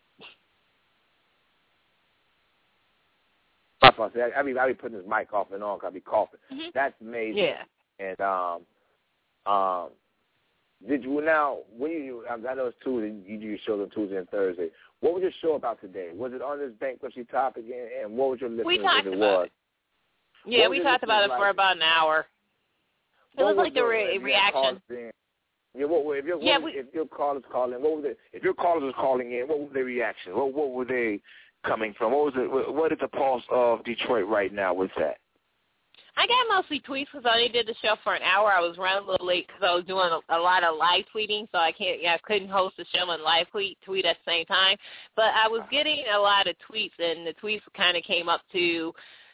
I be putting his mic off and on because I be coughing. That's amazing. Yeah. And did you now? I know it's Tuesday. You do your shows on Tuesday and Thursday. What was your show about today? Was it on this bankruptcy topic? And what was your listeners? We talked about it. Yeah, we talked about it for about an hour. It was like the reaction. If your callers call in, if your callers was calling in, what was their reaction? What were they coming from? What is the pulse of Detroit right now with that? I got mostly tweets because I only did the show for an hour. I was running a little late because I was doing a lot of live tweeting, so I couldn't host the show and live tweet at the same time. But I was getting a lot of tweets, and the tweets kind of came up to,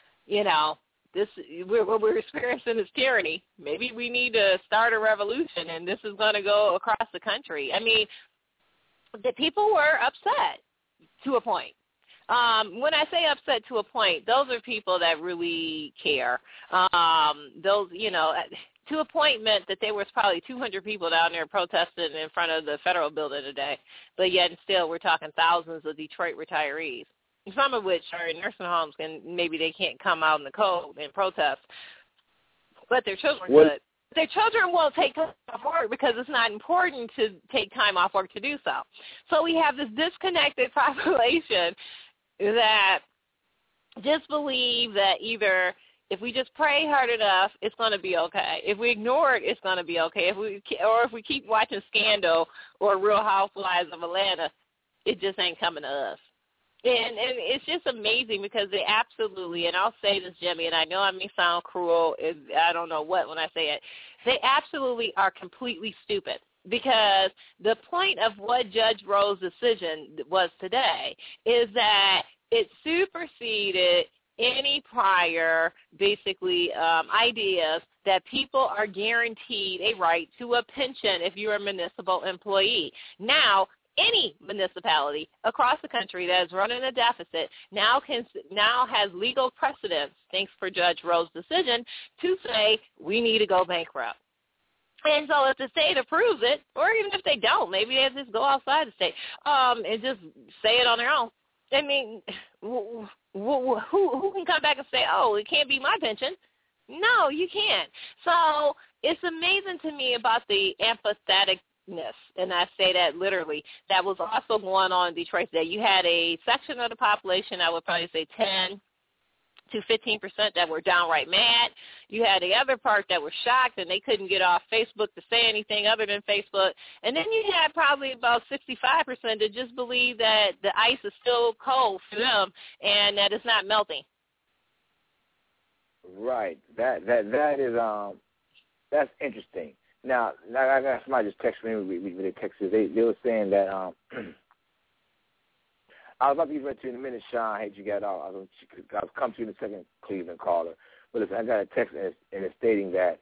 what we're experiencing is tyranny. Maybe we need to start a revolution, and this is going to go across the country. I mean, the people were upset to a point. When I say upset to a point, those are people that really care. To a point meant that there was probably 200 people down there protesting in front of the federal building today, but yet and still we're talking thousands of Detroit retirees, some of which are in nursing homes and maybe they can't come out in the cold and protest, but their children could. Their children won't take time off work because it's not important to take time off work to do so. So we have this disconnected population that just believe that either if we just pray hard enough, it's going to be okay. If we ignore it, it's going to be okay. If we keep watching Scandal or Real Housewives of Atlanta, it just ain't coming to us. And it's just amazing because they absolutely, and I'll say this, Jimmy, and I know I may sound cruel, I don't know what when I say it, they absolutely are completely stupid. Because the point of what Judge Rowe's decision was today is that it superseded any prior, basically, ideas that people are guaranteed a right to a pension if you're a municipal employee. Now, any municipality across the country that is running a deficit now has legal precedence, thanks for Judge Rowe's decision, to say we need to go bankrupt. And so if the state approves it, or even if they don't, maybe they just go outside the state and just say it on their own. I mean, who can come back and say, oh, it can't be my pension? No, you can't. So it's amazing to me about the empatheticness, and I say that literally, that was also going on in Detroit today. You had a section of the population, I would probably say 10 to 15% that were downright mad. You had the other part that were shocked and they couldn't get off Facebook to say anything other than Facebook. And then you had probably about 65% that just believe that the ice is still cold for them and that it's not melting. Right. That is that's interesting. Now I got somebody just texted me. We texted. They were saying that I was about to get ready to in a minute, Sean. I hate you got off. I was come to you in a second, Cleveland caller. But listen, I got a text and it's stating that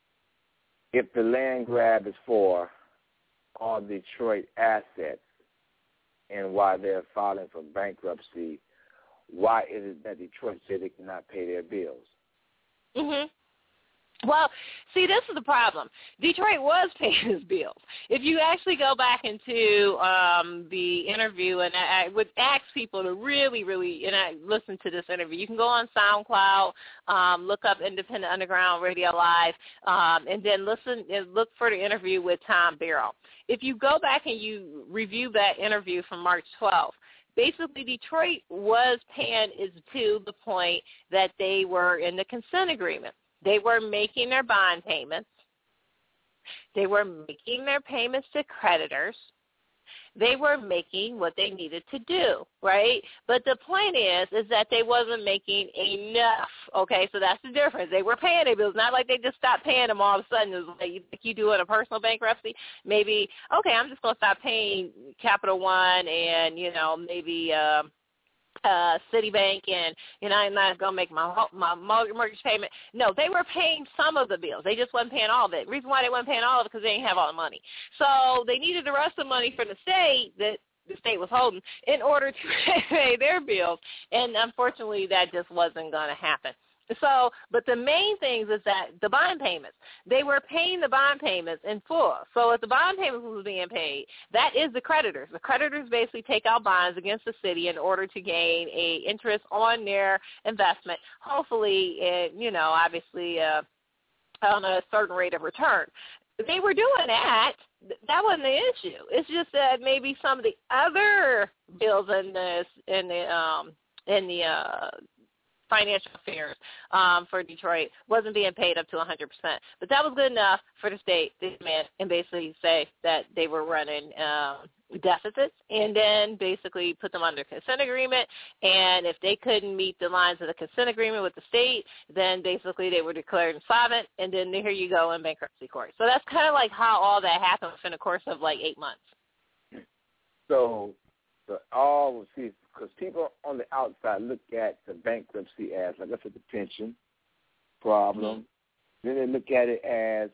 if the land grab is for all Detroit assets and why they're filing for bankruptcy, why is it that Detroit said they cannot pay their bills? Mm-hmm. Well, see, this is the problem. Detroit was paying his bills. If you actually go back into the interview, and I would ask people to really, and I listened to this interview. You can go on SoundCloud, look up Independent Underground Radio Live, and then listen and look for the interview with Tom Barrow. If you go back and you review that interview from March 12th, basically, Detroit was paying is to the point that they were in the consent agreement. They were making their bond payments. They were making their payments to creditors. They were making what they needed to do, right? But the point is that they wasn't making enough, okay? So that's the difference. They were paying their bills. Not like they just stopped paying them all of a sudden. It was like you do in a personal bankruptcy. Maybe, okay, I'm just going to stop paying Capital One and, maybe Citibank, and I'm not going to make my mortgage payment. No, they were paying some of the bills. They just wasn't paying all of it. The reason why they wasn't paying all of it because they didn't have all the money. So they needed the rest of the money from the state that the state was holding in order to pay their bills, and unfortunately that just wasn't going to happen. So, but the main things is that the bond payments, they were paying the bond payments in full. So if the bond payments was being paid, that is the creditors. The creditors basically take out bonds against the city in order to gain a interest on their investment, hopefully, obviously on a certain rate of return. They were doing that. That wasn't the issue. It's just that maybe some of the other bills in the financial affairs for Detroit wasn't being paid up to 100%. But that was good enough for the state to come in and basically say that they were running deficits, and then basically put them under consent agreement. And if they couldn't meet the lines of the consent agreement with the state, then basically they were declared insolvent, and then here you go in bankruptcy court. So that's kind of like how all that happened within the course of like 8 months. So because people on the outside look at the bankruptcy as, like I said, the pension problem. Mm-hmm. Then they look at it as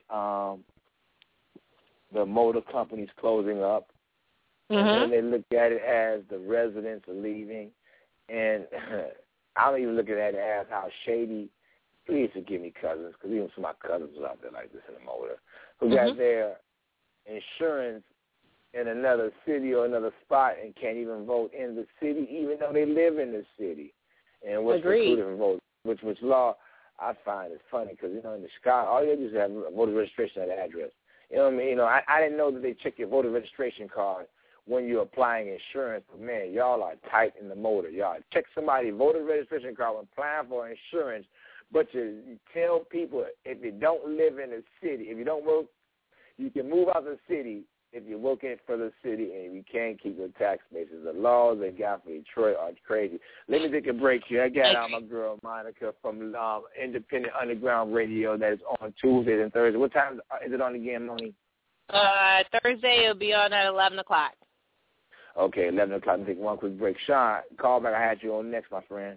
the motor companies closing up. Mm-hmm. And then they look at it as the residents are leaving. And I don't even look at it as how shady. Please forgive me, cousins, because even some of my cousins are out there like this in the motor, who got their insurance in another city or another spot and can't even vote in the city, even though they live in the city. And what's precluded from vote, which law I find is funny, because, you know, in the Chicago, all you do is have a voter registration at the address. You know what I mean? You know, I didn't know that they check your voter registration card when you're applying insurance. But, man, y'all are tight in the motor. Y'all check somebody's voter registration card when applying for insurance, but you tell people if you don't live in the city, if you don't work, you can move out of the city if you're working for the city, and you can't keep your tax bases. The laws they got for Detroit are crazy. Let me take a break here. I got my girl Monica from Independent Underground Radio that is on Tuesdays and Thursdays. What time is it on again, Moni? Thursday it'll be on at 11 o'clock. Okay, 11 o'clock. Take one quick break. Sean, call back. I had you on next, my friend.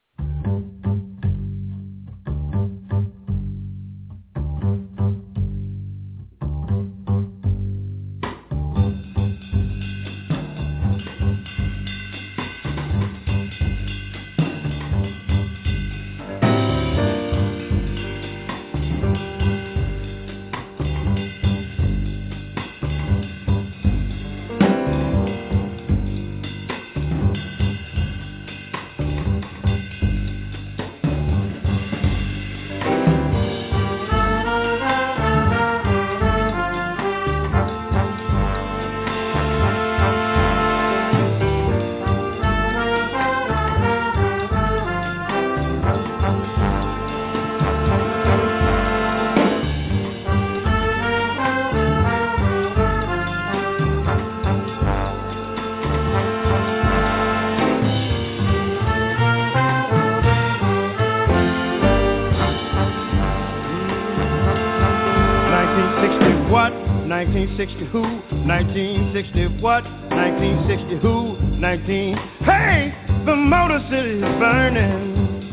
Who? 1960 what? 1960 who? 19. Hey, the Motor City is burning.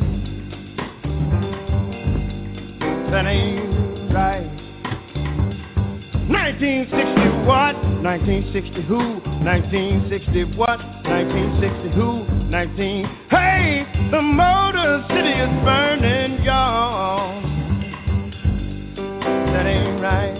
That ain't right. 1960 what? 1960 who? 1960 what? 1960 who? 19. Hey, the Motor City is burning, y'all. That ain't right.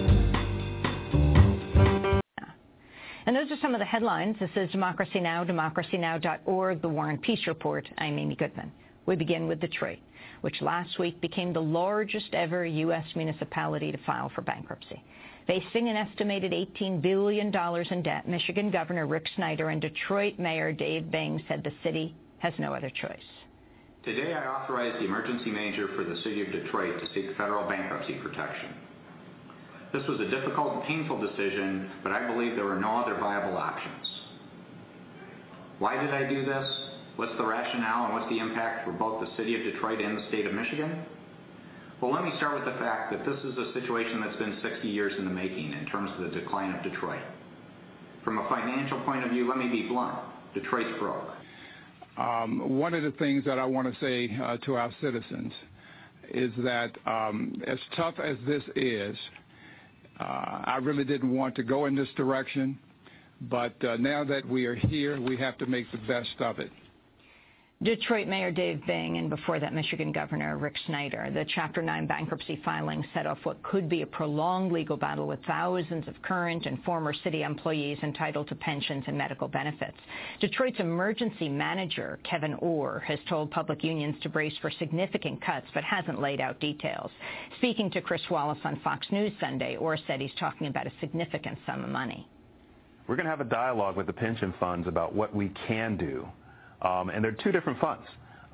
And those are some of the headlines. This is Democracy Now!, democracynow.org, The War and Peace Report. I'm Amy Goodman. We begin with Detroit, which last week became the largest ever U.S. municipality to file for bankruptcy. Facing an estimated $18 billion in debt, Michigan Governor Rick Snyder and Detroit Mayor Dave Bing said the city has no other choice. Today I authorized the emergency manager for the city of Detroit to seek federal bankruptcy protection. This was a difficult and painful decision, but I believe there were no other viable options. Why did I do this? What's the rationale and what's the impact for both the city of Detroit and the state of Michigan? Well, let me start with the fact that this is a situation that's been 60 years in the making in terms of the decline of Detroit. From a financial point of view, let me be blunt. Detroit's broke. One of the things that I want to say to our citizens is that as tough as this is, I really didn't want to go in this direction, but now that we are here, we have to make the best of it. Detroit Mayor Dave Bing and before that Michigan Governor Rick Snyder. The Chapter 9 bankruptcy filing set off what could be a prolonged legal battle with thousands of current and former city employees entitled to pensions and medical benefits. Detroit's emergency manager, Kevin Orr, has told public unions to brace for significant cuts but hasn't laid out details. Speaking to Chris Wallace on Fox News Sunday, Orr said he's talking about a significant sum of money. We're going to have a dialogue with the pension funds about what we can do. And there are two different funds.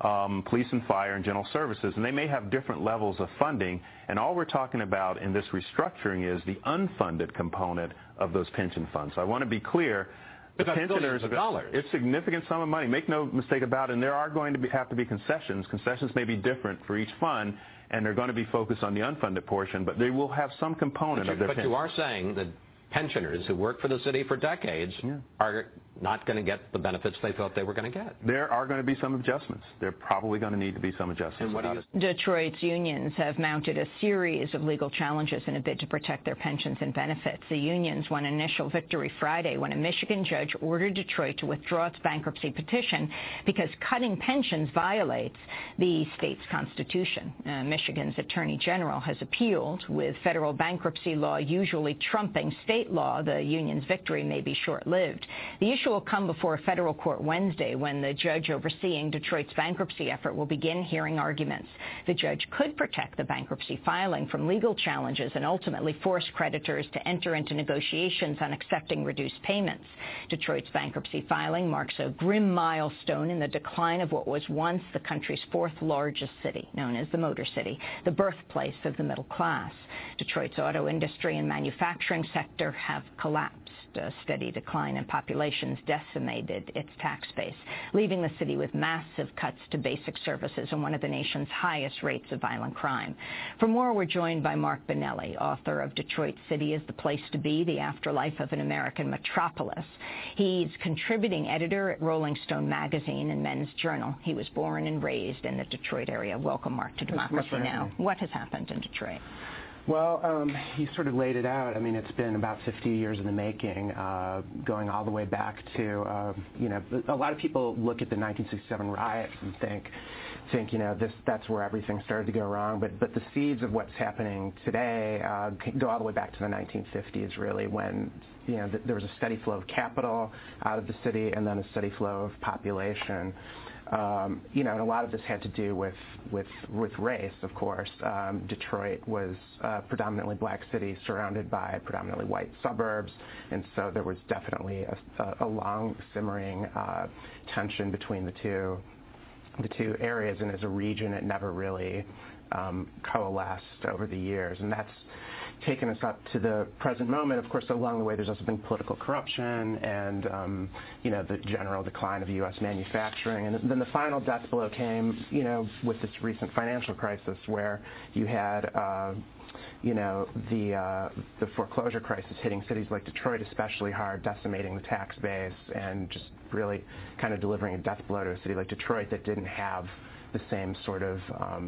police and fire and general services, and they may have different levels of funding, and all we're talking about in this restructuring is the unfunded component of those pension funds. So I want to be clear, the pensioners, it's a significant sum of money. Make no mistake about it, and there are going to have to be concessions. Concessions may be different for each fund, and they're going to be focused on the unfunded portion, but they will have some component of their pension. But you are saying that pensioners who worked for the city for decades are not going to get the benefits they thought they were going to get. There are going to be some adjustments. There are probably going to need to be some adjustments. Detroit's unions have mounted a series of legal challenges in a bid to protect their pensions and benefits. The unions won initial victory Friday when a Michigan judge ordered Detroit to withdraw its bankruptcy petition because cutting pensions violates the state's constitution. Michigan's attorney general has appealed. With federal bankruptcy law usually trumping state law, the union's victory may be short-lived. The issue will come before a federal court Wednesday when the judge overseeing Detroit's bankruptcy effort will begin hearing arguments. The judge could protect the bankruptcy filing from legal challenges and ultimately force creditors to enter into negotiations on accepting reduced payments. Detroit's bankruptcy filing marks a grim milestone in the decline of what was once the country's fourth largest city, known as the Motor City, the birthplace of the middle class. Detroit's auto industry and manufacturing sector have collapsed. A steady decline in populations decimated its tax base, leaving the city with massive cuts to basic services and one of the nation's highest rates of violent crime. For more, we're joined by Mark Bonelli, author of Detroit City is the Place to Be, The Afterlife of an American Metropolis. He's contributing editor at Rolling Stone magazine and Men's Journal. He was born and raised in the Detroit area. Welcome, Mark, to Democracy Now! What has happened in Detroit? Well, he sort of laid it out. I mean, it's been about 50 years in the making, going all the way back to, a lot of people look at the 1967 riots and think, that's where everything started to go wrong. But the seeds of what's happening today go all the way back to the 1950s, really, when there was a steady flow of capital out of the city and then a steady flow of population. And a lot of this had to do with race, of course. Detroit was a predominantly black city surrounded by predominantly white suburbs, and so there was definitely a long simmering tension between the two areas, and as a region it never really coalesced over the years, and that's taken us up to the present moment. Of course, along the way there's also been political corruption and the general decline of U.S. manufacturing, and then the final death blow came with this recent financial crisis where you had the foreclosure crisis hitting cities like Detroit especially hard, decimating the tax base and just really kind of delivering a death blow to a city like Detroit that didn't have the same sort of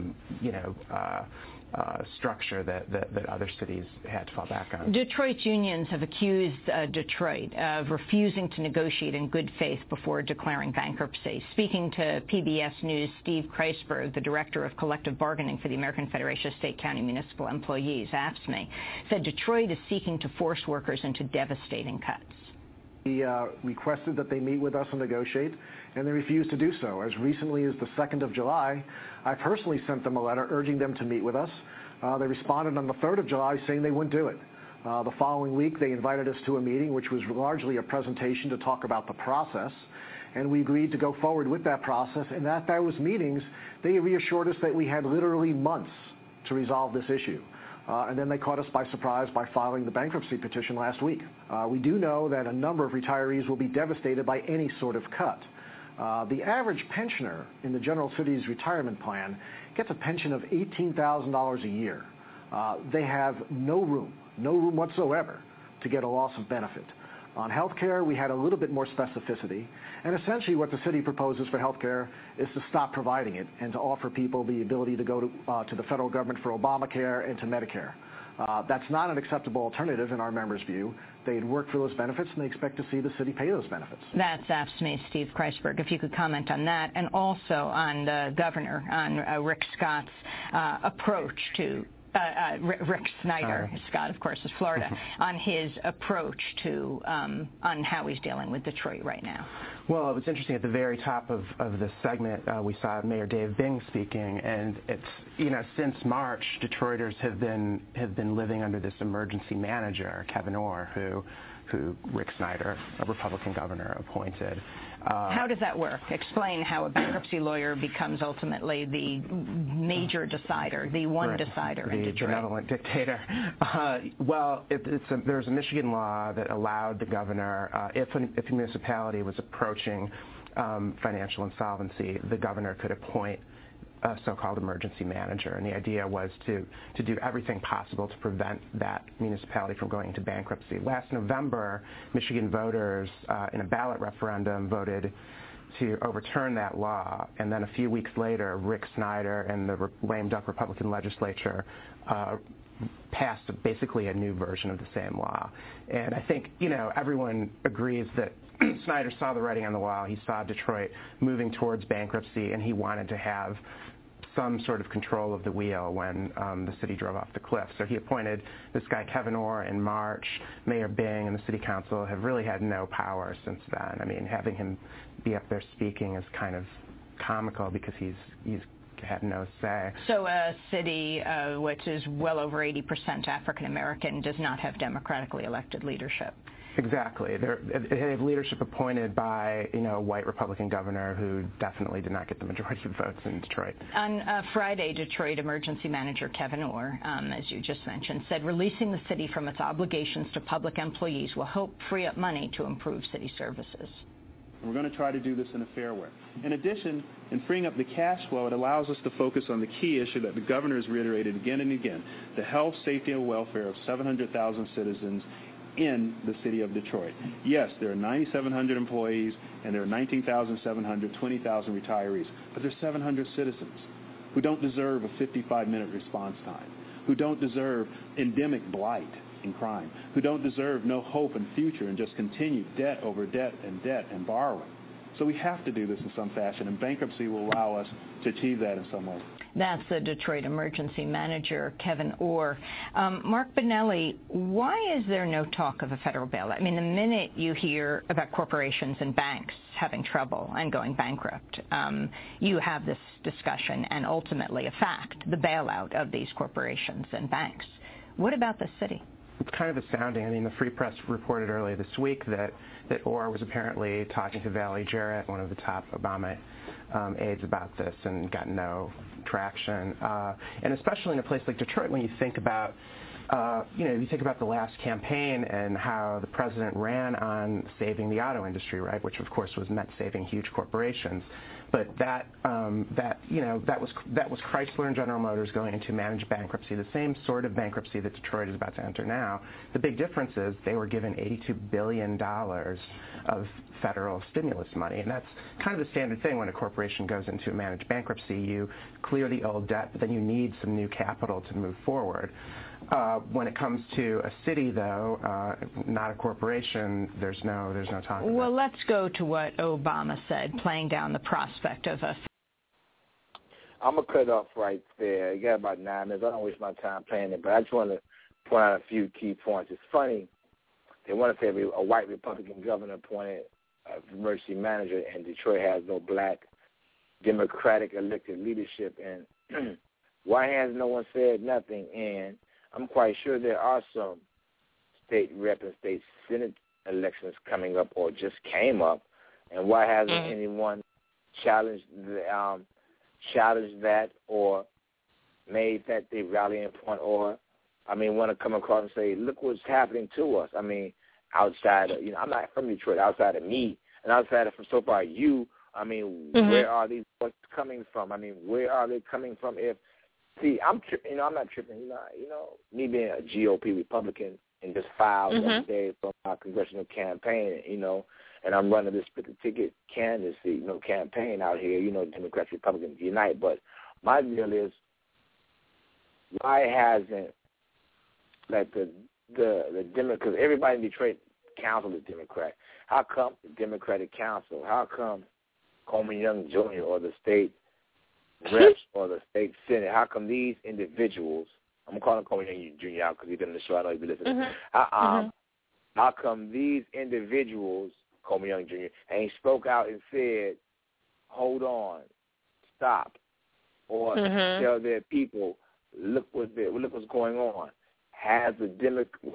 structure that other cities had to fall back on. Detroit's unions have accused Detroit of refusing to negotiate in good faith before declaring bankruptcy. Speaking to PBS News, Steve Kreisberg, the director of collective bargaining for the American Federation of State, County, Municipal Employees, AFSCME, said Detroit is seeking to force workers into devastating cuts. We requested that they meet with us and negotiate, and they refused to do so. As recently as the 2nd of July, I personally sent them a letter urging them to meet with us. They responded on the 3rd of July saying they wouldn't do it. The following week, they invited us to a meeting, which was largely a presentation to talk about the process, and we agreed to go forward with that process. And at those meetings, they reassured us that we had literally months to resolve this issue. And then they caught us by surprise by filing the bankruptcy petition last week. We do know that a number of retirees will be devastated by any sort of cut. The average pensioner in the General City's retirement plan gets a pension of $18,000 a year. They have no room whatsoever to get a loss of benefit. On health care, we had a little bit more specificity, and essentially what the city proposes for health care is to stop providing it and to offer people the ability to go to the federal government for Obamacare and to Medicare. That's not an acceptable alternative in our members' view. They had worked for those benefits, and they expect to see the city pay those benefits. That's AFSCME Steve Kreisberg. If you could comment on that, and also on the governor, on Rick Scott's approach to Rick Snyder, Scott, of course, is Florida, on his approach to on how he's dealing with Detroit right now. Well, it was interesting. At the very top of the segment, we saw Mayor Dave Bing speaking, and it's since March, Detroiters have been living under this emergency manager, Kevin Orr, who who Rick Snyder, a Republican governor, appointed. How does that work? Explain how a bankruptcy lawyer becomes ultimately the major decider, the one decider in Detroit. The benevolent dictator. There's a Michigan law that allowed the governor, if a municipality was approaching financial insolvency, the governor could appoint a so-called emergency manager, and the idea was to do everything possible to prevent that municipality from going into bankruptcy. Last November, Michigan voters in a ballot referendum voted to overturn that law, and then a few weeks later, Rick Snyder and the lame duck Republican legislature passed basically a new version of the same law. And I think, everyone agrees that Snyder saw the writing on the wall. He saw Detroit moving towards bankruptcy, and he wanted to have some sort of control of the wheel when the city drove off the cliff. So he appointed this guy Kevin Orr in March. Mayor Bing and the city council have really had no power since then. I mean, having him be up there speaking is kind of comical because he's had no say. So a city which is well over 80% African American does not have democratically elected leadership. Exactly. They have leadership appointed by, a white Republican governor who definitely did not get the majority of votes in Detroit. On Friday, Detroit emergency manager Kevin Orr, as you just mentioned, said releasing the city from its obligations to public employees will help free up money to improve city services. We're going to try to do this in a fair way. In addition, in freeing up the cash flow, it allows us to focus on the key issue that the governor has reiterated again and again, the health, safety, and welfare of 700,000 citizens in the city of Detroit. Yes, there are 9,700 employees, and there are 19,700, 20,000 retirees, but there's 700 citizens who don't deserve a 55-minute response time, who don't deserve endemic blight and crime, who don't deserve no hope and future and just continued debt over debt and borrowing. So we have to do this in some fashion, and bankruptcy will allow us to achieve that in some way. That's the Detroit emergency manager, Kevin Orr. Mark Bonelli, why is there no talk of a federal bailout? I mean, the minute you hear about corporations and banks having trouble and going bankrupt, you have this discussion and ultimately a fact, the bailout of these corporations and banks. What about the city? It's kind of astounding. I mean, the Free Press reported earlier this week that Orr was apparently talking to Valerie Jarrett, one of the top Obama aides, about this and got no traction. And especially in a place like Detroit, when you think about you think about the last campaign and how the president ran on saving the auto industry, right, which of course was meant saving huge corporations. But that was Chrysler and General Motors going into managed bankruptcy, the same sort of bankruptcy that Detroit is about to enter now. The big difference is they were given $82 billion of federal stimulus money, and that's kind of the standard thing when a corporation goes into a managed bankruptcy. You clear the old debt, but then you need some new capital to move forward. When it comes to a city, though, not a corporation, there's no talk of Well, let's go to what Obama said, playing down the prospect of a... I'm going to cut off right there. You got about 9 minutes. I don't waste my time playing it, but I just want to point out a few key points. It's funny. They want to say a white Republican governor appointed emergency manager, and Detroit has no black Democratic elected leadership. And why has no one said nothing? And I'm quite sure there are some state rep and state senate elections coming up or just came up, and why hasn't anyone challenged that or made that the rallying point, or want to come across and say, look what's happening to us. Outside of, I'm not from Detroit, outside of me and outside of so far you, where are these voices coming from? Where are they coming from? I'm tripping, I'm not tripping, me being a GOP Republican and just filed yesterday from our congressional campaign, and I'm running this split-the-ticket candidacy, campaign out here, Democrats, Republicans unite. But my deal is, why hasn't, the Democrat, because everybody in Detroit council is Democrat. How come the Democratic council, how come Coleman Young Jr. or the state reps or the state senate, how come these individuals, I'm calling Coleman Young Jr. out because he's done the show, I know he'll be listening. How come these individuals, Coleman Young Jr., ain't spoke out and said, hold on, stop, or tell their people, look what's going on? Has the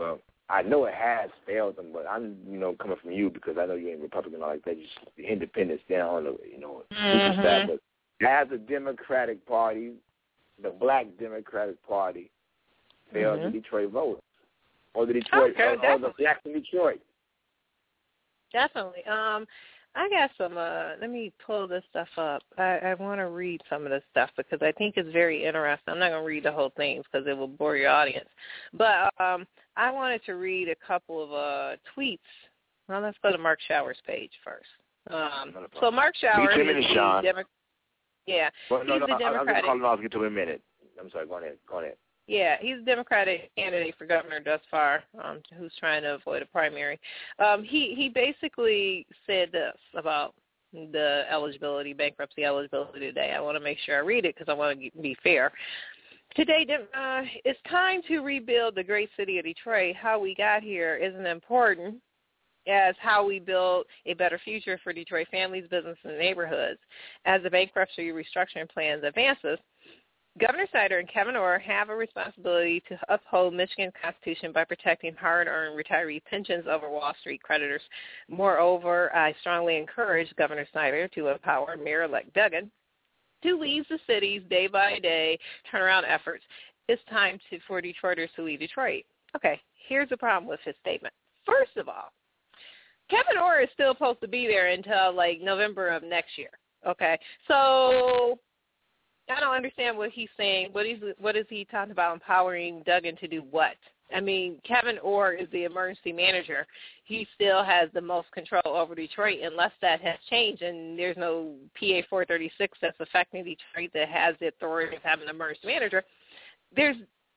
I know it has failed them, but I'm, coming from you because I know you ain't Republican or like that. You're independents down, stuff. But as a Democratic Party, the Black Democratic Party failed the Detroit voters, or the Detroit, or the blacks in Detroit. Definitely. I got some, let me pull this stuff up. I want to read some of this stuff because I think it's very interesting. I'm not going to read the whole thing because it will bore your audience. But I wanted to read a couple of tweets. Well, let's go to Mark Shower's page first. So Mark Shower is the Democrat. Yeah, well, he's the Democratic. I'm just calling off. Get to a minute. I'm sorry. Go ahead. Yeah, he's a Democratic candidate for governor thus far, who's trying to avoid a primary. He basically said this about the bankruptcy eligibility today. I want to make sure I read it because I want to be fair. Today, it's time to rebuild the great city of Detroit. How we got here isn't important as how we build a better future for Detroit families, businesses, and neighborhoods. As the bankruptcy restructuring plans advances, Governor Snyder and Kevin Orr have a responsibility to uphold Michigan's Constitution by protecting hard-earned retiree pensions over Wall Street creditors. Moreover, I strongly encourage Governor Snyder to empower Mayor-elect Duggan to lead the city's day-by-day turnaround efforts. It's time for Detroiters to leave Detroit. Okay, here's the problem with his statement. First of all, Kevin Orr is still supposed to be there until, November of next year. Okay, so I don't understand what he's saying. What is he talking about empowering Duggan to do what? I mean, Kevin Orr is the emergency manager. He still has the most control over Detroit unless that has changed and there's no PA 436 that's affecting Detroit that has the authority of having an emergency manager. There's,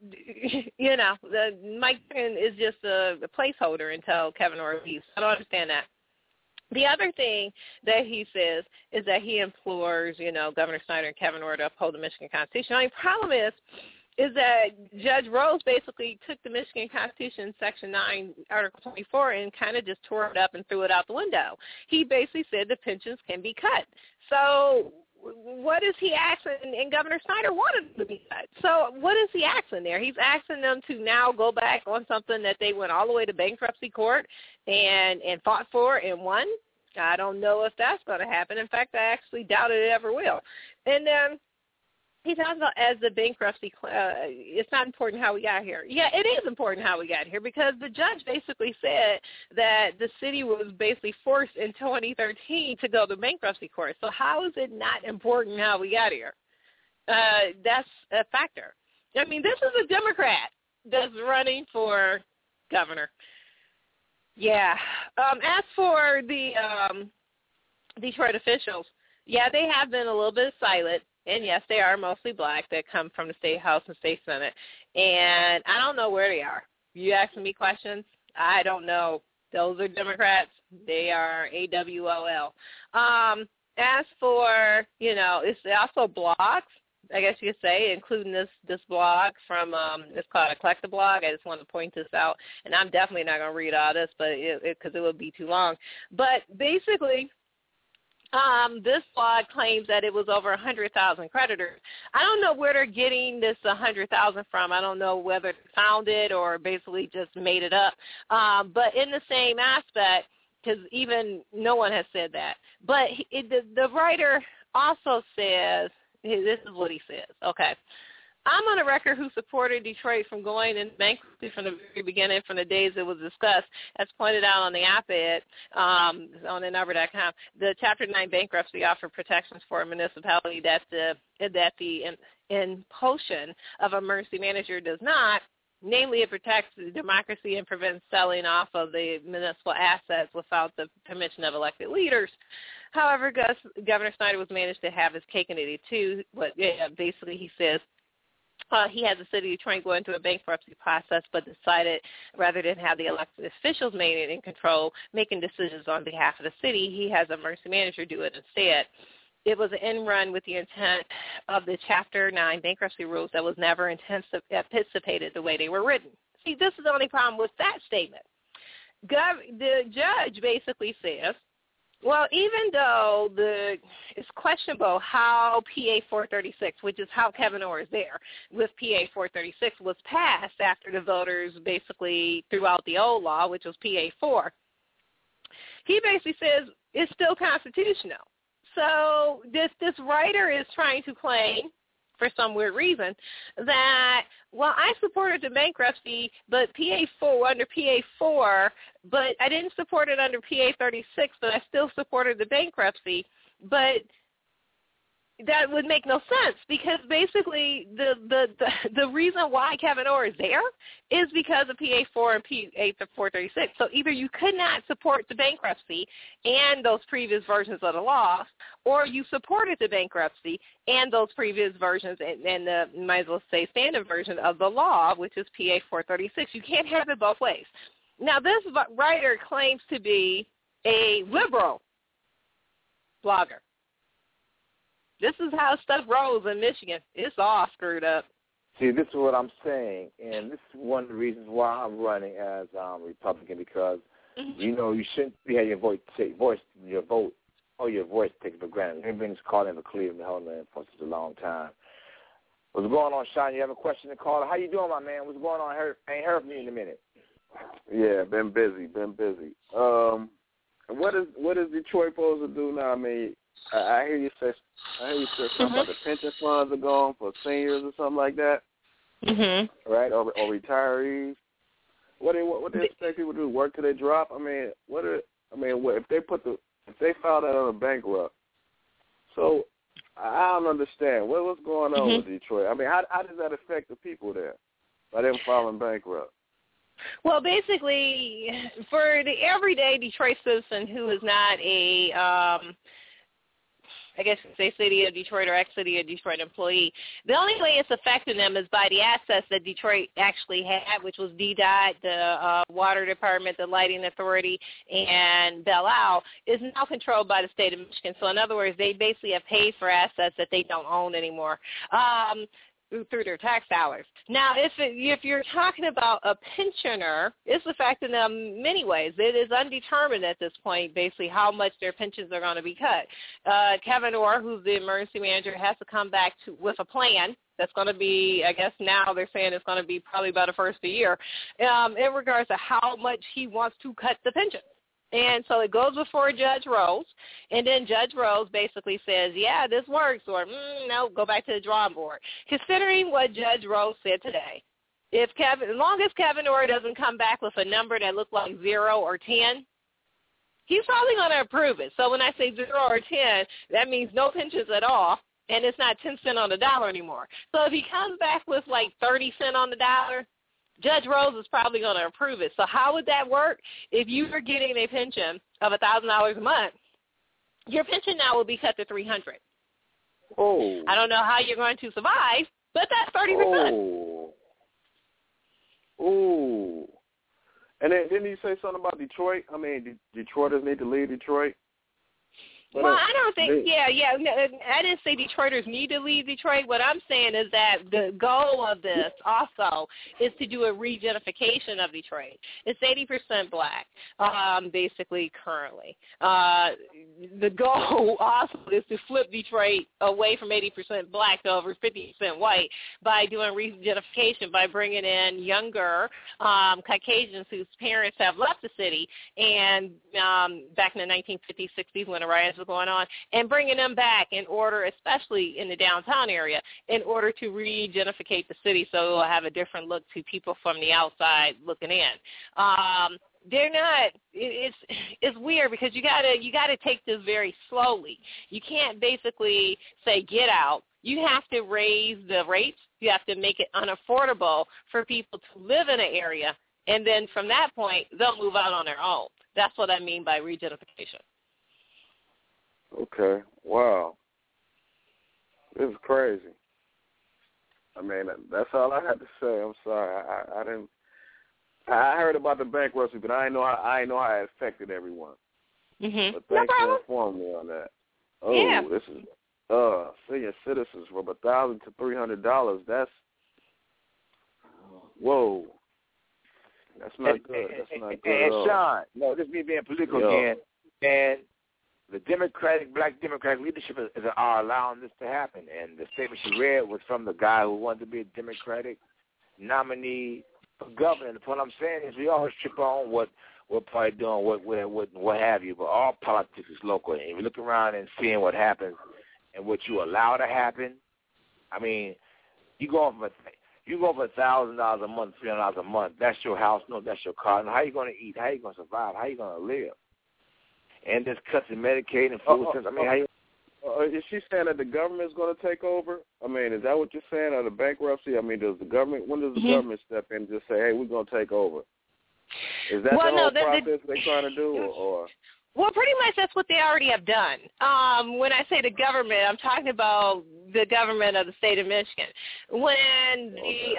Mike Duggan is just a placeholder until Kevin Orr leaves. I don't understand that. The other thing that he says is that he implores, Governor Snyder and Kevin Orr to uphold the Michigan Constitution. The only problem is that Judge Rose basically took the Michigan Constitution, Section 9, Article 24, and kind of just tore it up and threw it out the window. He basically said the pensions can be cut. So what is he asking? And Governor Snyder wanted to be cut. So what is he asking there? He's asking them to now go back on something that they went all the way to bankruptcy court and fought for and won. I don't know if that's going to happen. In fact, I actually doubt it ever will. And then he talks about as the bankruptcy, it's not important how we got here. Yeah, it is important how we got here because the judge basically said that the city was basically forced in 2013 to go to bankruptcy court. So how is it not important how we got here? That's a factor. I mean, this is a Democrat that's running for governor. Yeah. As for the Detroit officials, yeah, they have been a little bit silent. And, yes, they are mostly black that come from the State House and State Senate. And I don't know where they are. You asking me questions? I don't know. Those are Democrats. They are AWOL. As for, it's also blogs, I guess you could say, including this blog from, it's called a collective blog. I just want to point this out. And I'm definitely not going to read all this because it would be too long. But basically, this blog claims that it was over 100,000 creditors. I don't know where they're getting this 100,000 from. I don't know whether they found it or basically just made it up. But in the same aspect, because even no one has said that. But the writer also says, this is what he says, okay. I'm on a record who supported Detroit from going into bankruptcy from the very beginning, from the days it was discussed, as pointed out on the op-ed on thenumber.com. The Chapter 9 bankruptcy offered protections for a municipality that the impulsion of a emergency manager does not. Namely, it protects the democracy and prevents selling off of the municipal assets without the permission of elected leaders. However, Governor Snyder was managed to have his cake and eat it too. But basically, he says, he had the city of Detroit go into a bankruptcy process, but decided rather than have the elected officials in control, making decisions on behalf of the city, he has a emergency manager do it instead. It was an end run with the intent of the Chapter 9 bankruptcy rules that was never anticipated the way they were written. See, this is the only problem with that statement. The judge basically says Well, even though it's questionable how PA 436, which is how Kevin Orr is there, with PA 436 was passed after the voters basically threw out the old law, which was PA 4. He basically says it's still constitutional. So this writer is trying to claim, for some weird reason, that, well, I supported the bankruptcy, but under PA 4, but I didn't support it under PA 36, but I still supported the bankruptcy. But that would make no sense, because basically the reason why Kevin Orr is there is because of PA 4 and PA 436. So either you could not support the bankruptcy and those previous versions of the law, or you supported the bankruptcy and those previous versions and the, might as well say, standard version of the law, which is PA 436. You can't have it both ways. Now, this writer claims to be a liberal blogger. This is how stuff rolls in Michigan. It's all screwed up. See, this is what I'm saying, and this is one of the reasons why I'm running as Republican, because you know you shouldn't be having your voice taken for granted. Everything's called in for Cleveland, Homeland for such a long time. What's going on, Sean? You have a question to call? How you doing, my man? What's going on? I ain't heard from you in a minute. Yeah, been busy. What is Detroit supposed to do now? I mean, I hear you say something about the pension funds are going for seniors or something like that, right? Or retirees. What they expect people to do? Work till they drop? I mean, if they file that on a bankrupt? So I don't understand what's going on with Detroit. I mean, how does that affect the people there by them filing bankrupt? Well, basically, for the everyday Detroit citizen who is not a I guess you could say City of Detroit or ex-City of Detroit employee, the only way it's affecting them is by the assets that Detroit actually had, which was DDOT, the Water Department, the Lighting Authority, and Belle Isle, is now controlled by the state of Michigan. So in other words, they basically have paid for assets that they don't own anymore. Through their tax dollars. Now, if you're talking about a pensioner, it's affecting them many ways. It is undetermined at this point, basically, how much their pensions are going to be cut. Kevin Orr, who's the emergency manager, has to come back with a plan that's going to be, I guess now they're saying it's going to be probably by the first of the year, in regards to how much he wants to cut the pension. And so it goes before Judge Rose, and then Judge Rose basically says, yeah, this works, or no, go back to the drawing board. Considering what Judge Rose said today, as long as Kevin Orr doesn't come back with a number that looks like 0 or 10, he's probably going to approve it. So when I say 0 or 10, that means no pensions at all, and it's not 10 cents on the dollar anymore. So if he comes back with like 30 cents on the dollar, Judge Rose is probably going to approve it. So how would that work? If you were getting a pension of $1,000 a month, your pension now will be cut to $300. Oh. I don't know how you're going to survive, but that's 30%. Oh. And then didn't you say something about Detroit? I mean, Detroiters need to leave Detroit? Well, I don't think, no, I didn't say Detroiters need to leave Detroit. What I'm saying is that the goal of this also is to do a regentrification of Detroit. It's 80% black, basically, currently. The goal also is to flip Detroit away from 80% black to over 50% white by doing regentrification, by bringing in younger Caucasians whose parents have left the city, and back in the 1950s, 60s when the riots were going on, and bringing them back in order, especially in the downtown area, in order to regentrificate the city so it will have a different look to people from the outside looking in. They're not. It's weird because you gotta take this very slowly. You can't basically say get out. You have to raise the rates. You have to make it unaffordable for people to live in an area, and then from that point they'll move out on their own. That's what I mean by regentrification. Okay. Wow. This is crazy. I mean, that's all I had to say. I'm sorry. I didn't. I heard about the bankruptcy, but I didn't know how it affected everyone. Mm-hmm. But thanks for informing me on that. Oh, yeah. This is senior citizens from $1,000 to $300. That's whoa. That's not good. That's not good. And Sean, no, this is me being political again. And the black Democratic leadership are allowing this to happen. And the statement she read was from the guy who wanted to be a Democratic nominee for governor. And what I'm saying is we always trip on what party doing, what have you. But all politics is local. And if you look around and seeing what happens and what you allow to happen, I mean, you go for $1,000 a month, $300 a month. That's your house. No, that's your car. Now, how you going to eat? How you going to survive? How you going to live? And this cuts in Medicaid and food stamps. I mean, how you? Is she saying that the government is going to take over? I mean, is that what you're saying? Or the bankruptcy? I mean, when does the government step in and just say, hey, we're going to take over? Is that the whole process they're trying to do? Or? Well, pretty much that's what they already have done. When I say the government, I'm talking about the government of the state of Michigan. When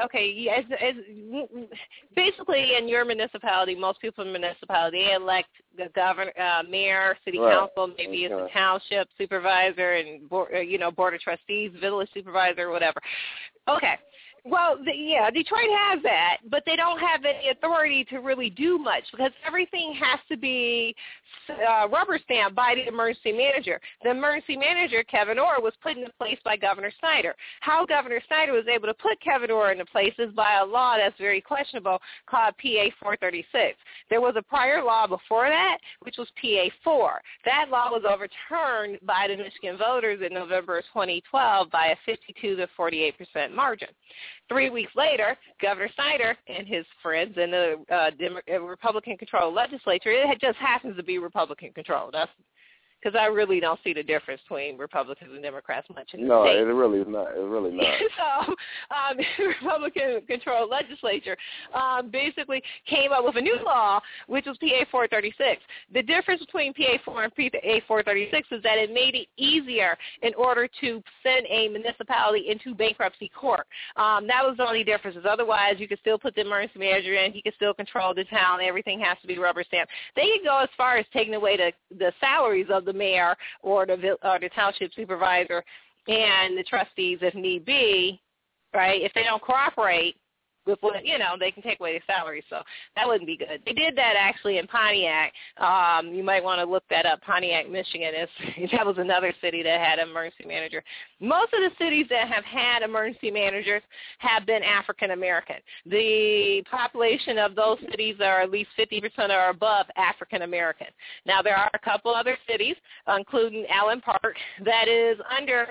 basically in your municipality, most people in the municipality, they elect the governor, mayor, city council, maybe it's a township supervisor, and board of trustees, village supervisor, whatever. Okay. Well, Detroit has that, but they don't have any authority to really do much because everything has to be rubber stamped by the emergency manager. The emergency manager, Kevin Orr, was put into place by Governor Snyder. How Governor Snyder was able to put Kevin Orr into place is by a law that's very questionable called PA 436. There was a prior law before that, which was PA 4. That law was overturned by the Michigan voters in November of 2012 by a 52 to 48% margin. 3 weeks later, Governor Snyder and his friends in the Republican-controlled legislature, it just happens to be Republican-controlled. That's because I really don't see the difference between Republicans and Democrats much in the state. No, it really is not. It really not. So the Republican-controlled legislature basically came up with a new law, which was PA 436. The difference between PA 4 and PA 436 is that it made it easier in order to send a municipality into bankruptcy court. That was the only difference. Otherwise, you could still put the emergency manager in. He could still control the town. Everything has to be rubber stamped. They could go as far as taking away the salaries of the mayor or the township supervisor and the trustees if need be, right? If they don't cooperate with what, they can take away their salaries. So that wouldn't be good. They did that actually in Pontiac. You might want to look that up. Pontiac, Michigan, that was another city that had an emergency manager. Most of the cities that have had emergency managers have been African American. The population of those cities are at least 50% or above African American. Now, there are a couple other cities, including Allen Park, that is under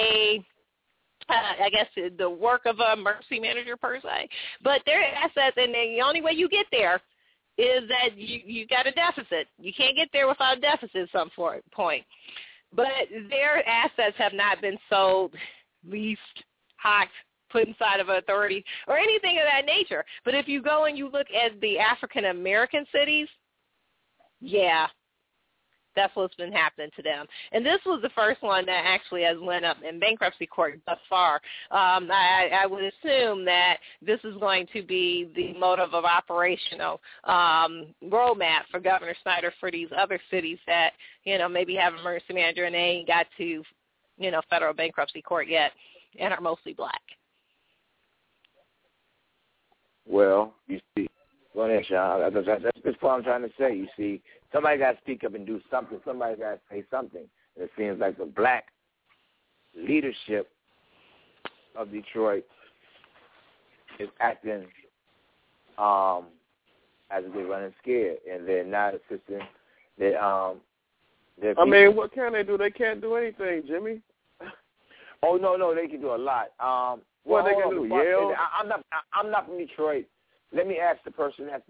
I guess the work of an emergency manager per se. But their assets, and the only way you get there is that you got a deficit. You can't get there without a deficit at some point. But their assets have not been sold, leased, hawked, put inside of an authority, or anything of that nature. But if you go and you look at the African-American cities, that's what's been happening to them. And this was the first one that actually has went up in bankruptcy court thus far. I would assume that this is going to be the motive of operational roadmap for Governor Snyder for these other cities that, maybe have an emergency manager and they ain't got to, federal bankruptcy court yet and are mostly black. Well, you see, go ahead, Sean. That's what I'm trying to say. You see, somebody got to speak up and do something. Somebody got to say something. And it seems like the black leadership of Detroit is acting as if they're running scared, and they're not assisting. What can they do? They can't do anything, Jimmy. Oh no, they can do a lot. What they can do? Yale. I'm not from Detroit. Let me ask the person that's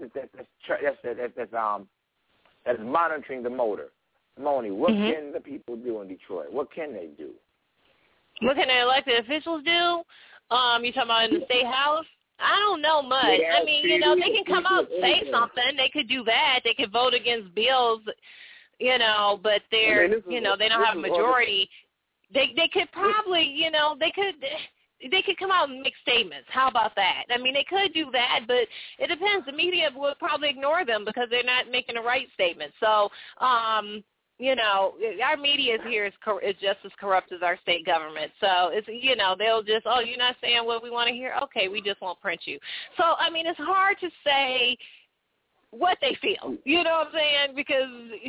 monitoring the motor. Moni, what can the people do in Detroit? What can they do? What can the elected officials do? You talking about in the State House? I don't know much. I mean, they can come out and say something. They could do that. They could vote against bills, but they're, they don't have a majority. They could probably, they could come out and make statements. How about that? I mean, they could do that, but it depends. The media would probably ignore them because they're not making the right statement. So, our media here is just as corrupt as our state government. So, it's, they'll just, you're not saying what we want to hear? Okay, we just won't print you. So, I mean, it's hard to say what they feel. You know what I'm saying? Because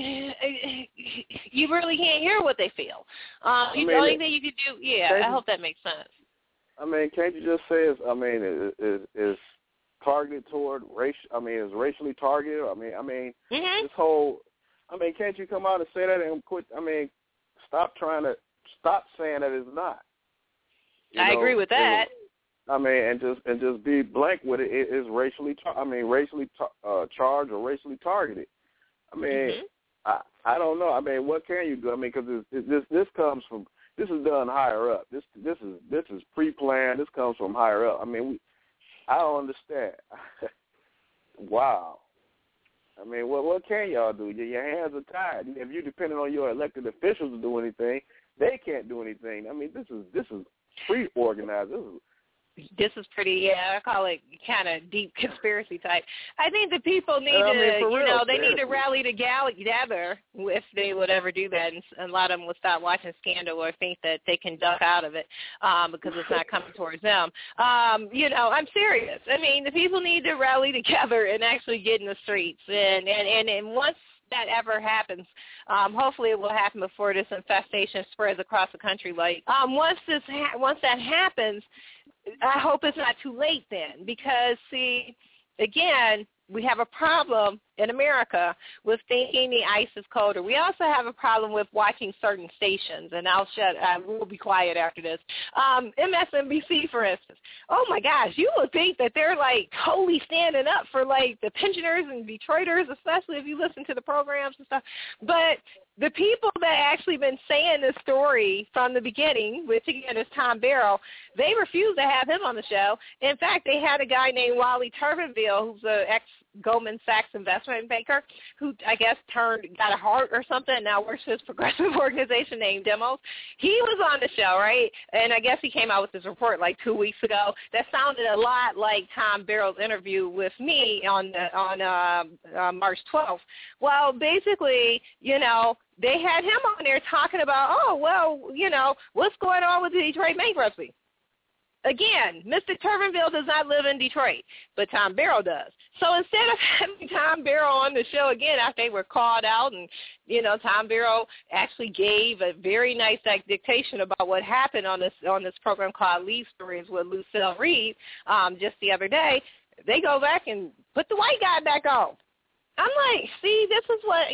you really can't hear what they feel. The only thing you could do, I hope that makes sense. I mean, can't you just say it's targeted toward race? I mean, it's racially targeted. I mean, this whole. I mean, can't you come out and say that and quit? I mean, stop saying that it's not. I agree with that. I mean, and just be blank with it. It is racially charged or racially targeted. I mean, I don't know. I mean, what can you do? I mean, because this comes from. This is done higher up. This is pre-planned. This comes from higher up. I mean, I don't understand. Wow. I mean, what can y'all do? Your hands are tied. If you're depending on your elected officials to do anything, they can't do anything. I mean, this is pre-organized. This is pretty, I call it kind of deep conspiracy type. I think the people need they need to rally together if they would ever do that, and a lot of them will stop watching Scandal or think that they can duck out of it because it's not coming towards them. I'm serious. I mean, the people need to rally together and actually get in the streets, and once that ever happens, hopefully it will happen before this infestation spreads across the country. Once that happens, I hope it's not too late then, because see, again, we have a problem in America with thinking the ice is colder. We also have a problem with watching certain stations, and I will be quiet after this. MSNBC, for instance. Oh my gosh, you would think that they're totally standing up for the pensioners and Detroiters, especially if you listen to the programs and stuff. But the people that actually been saying this story from the beginning, which again is Tom Barrow, they refused to have him on the show. In fact, they had a guy named Wally Turbanville, who's an ex-Goldman Sachs investment banker, who I guess got a heart or something, and now works for this progressive organization named Demos. He was on the show, right? And I guess he came out with this report 2 weeks ago that sounded a lot like Tom Barrow's interview with me on March 12th. Well, basically, they had him on there talking about, what's going on with the Detroit bankruptcy. Again, Mr. Turbanville does not live in Detroit, but Tom Barrow does. So instead of having Tom Barrow on the show again after they were called out, and, Tom Barrow actually gave a very nice dictation about what happened on this program called Lead Stories with Lucille Reed just the other day, they go back and put the white guy back on. I'm like, see, this is what,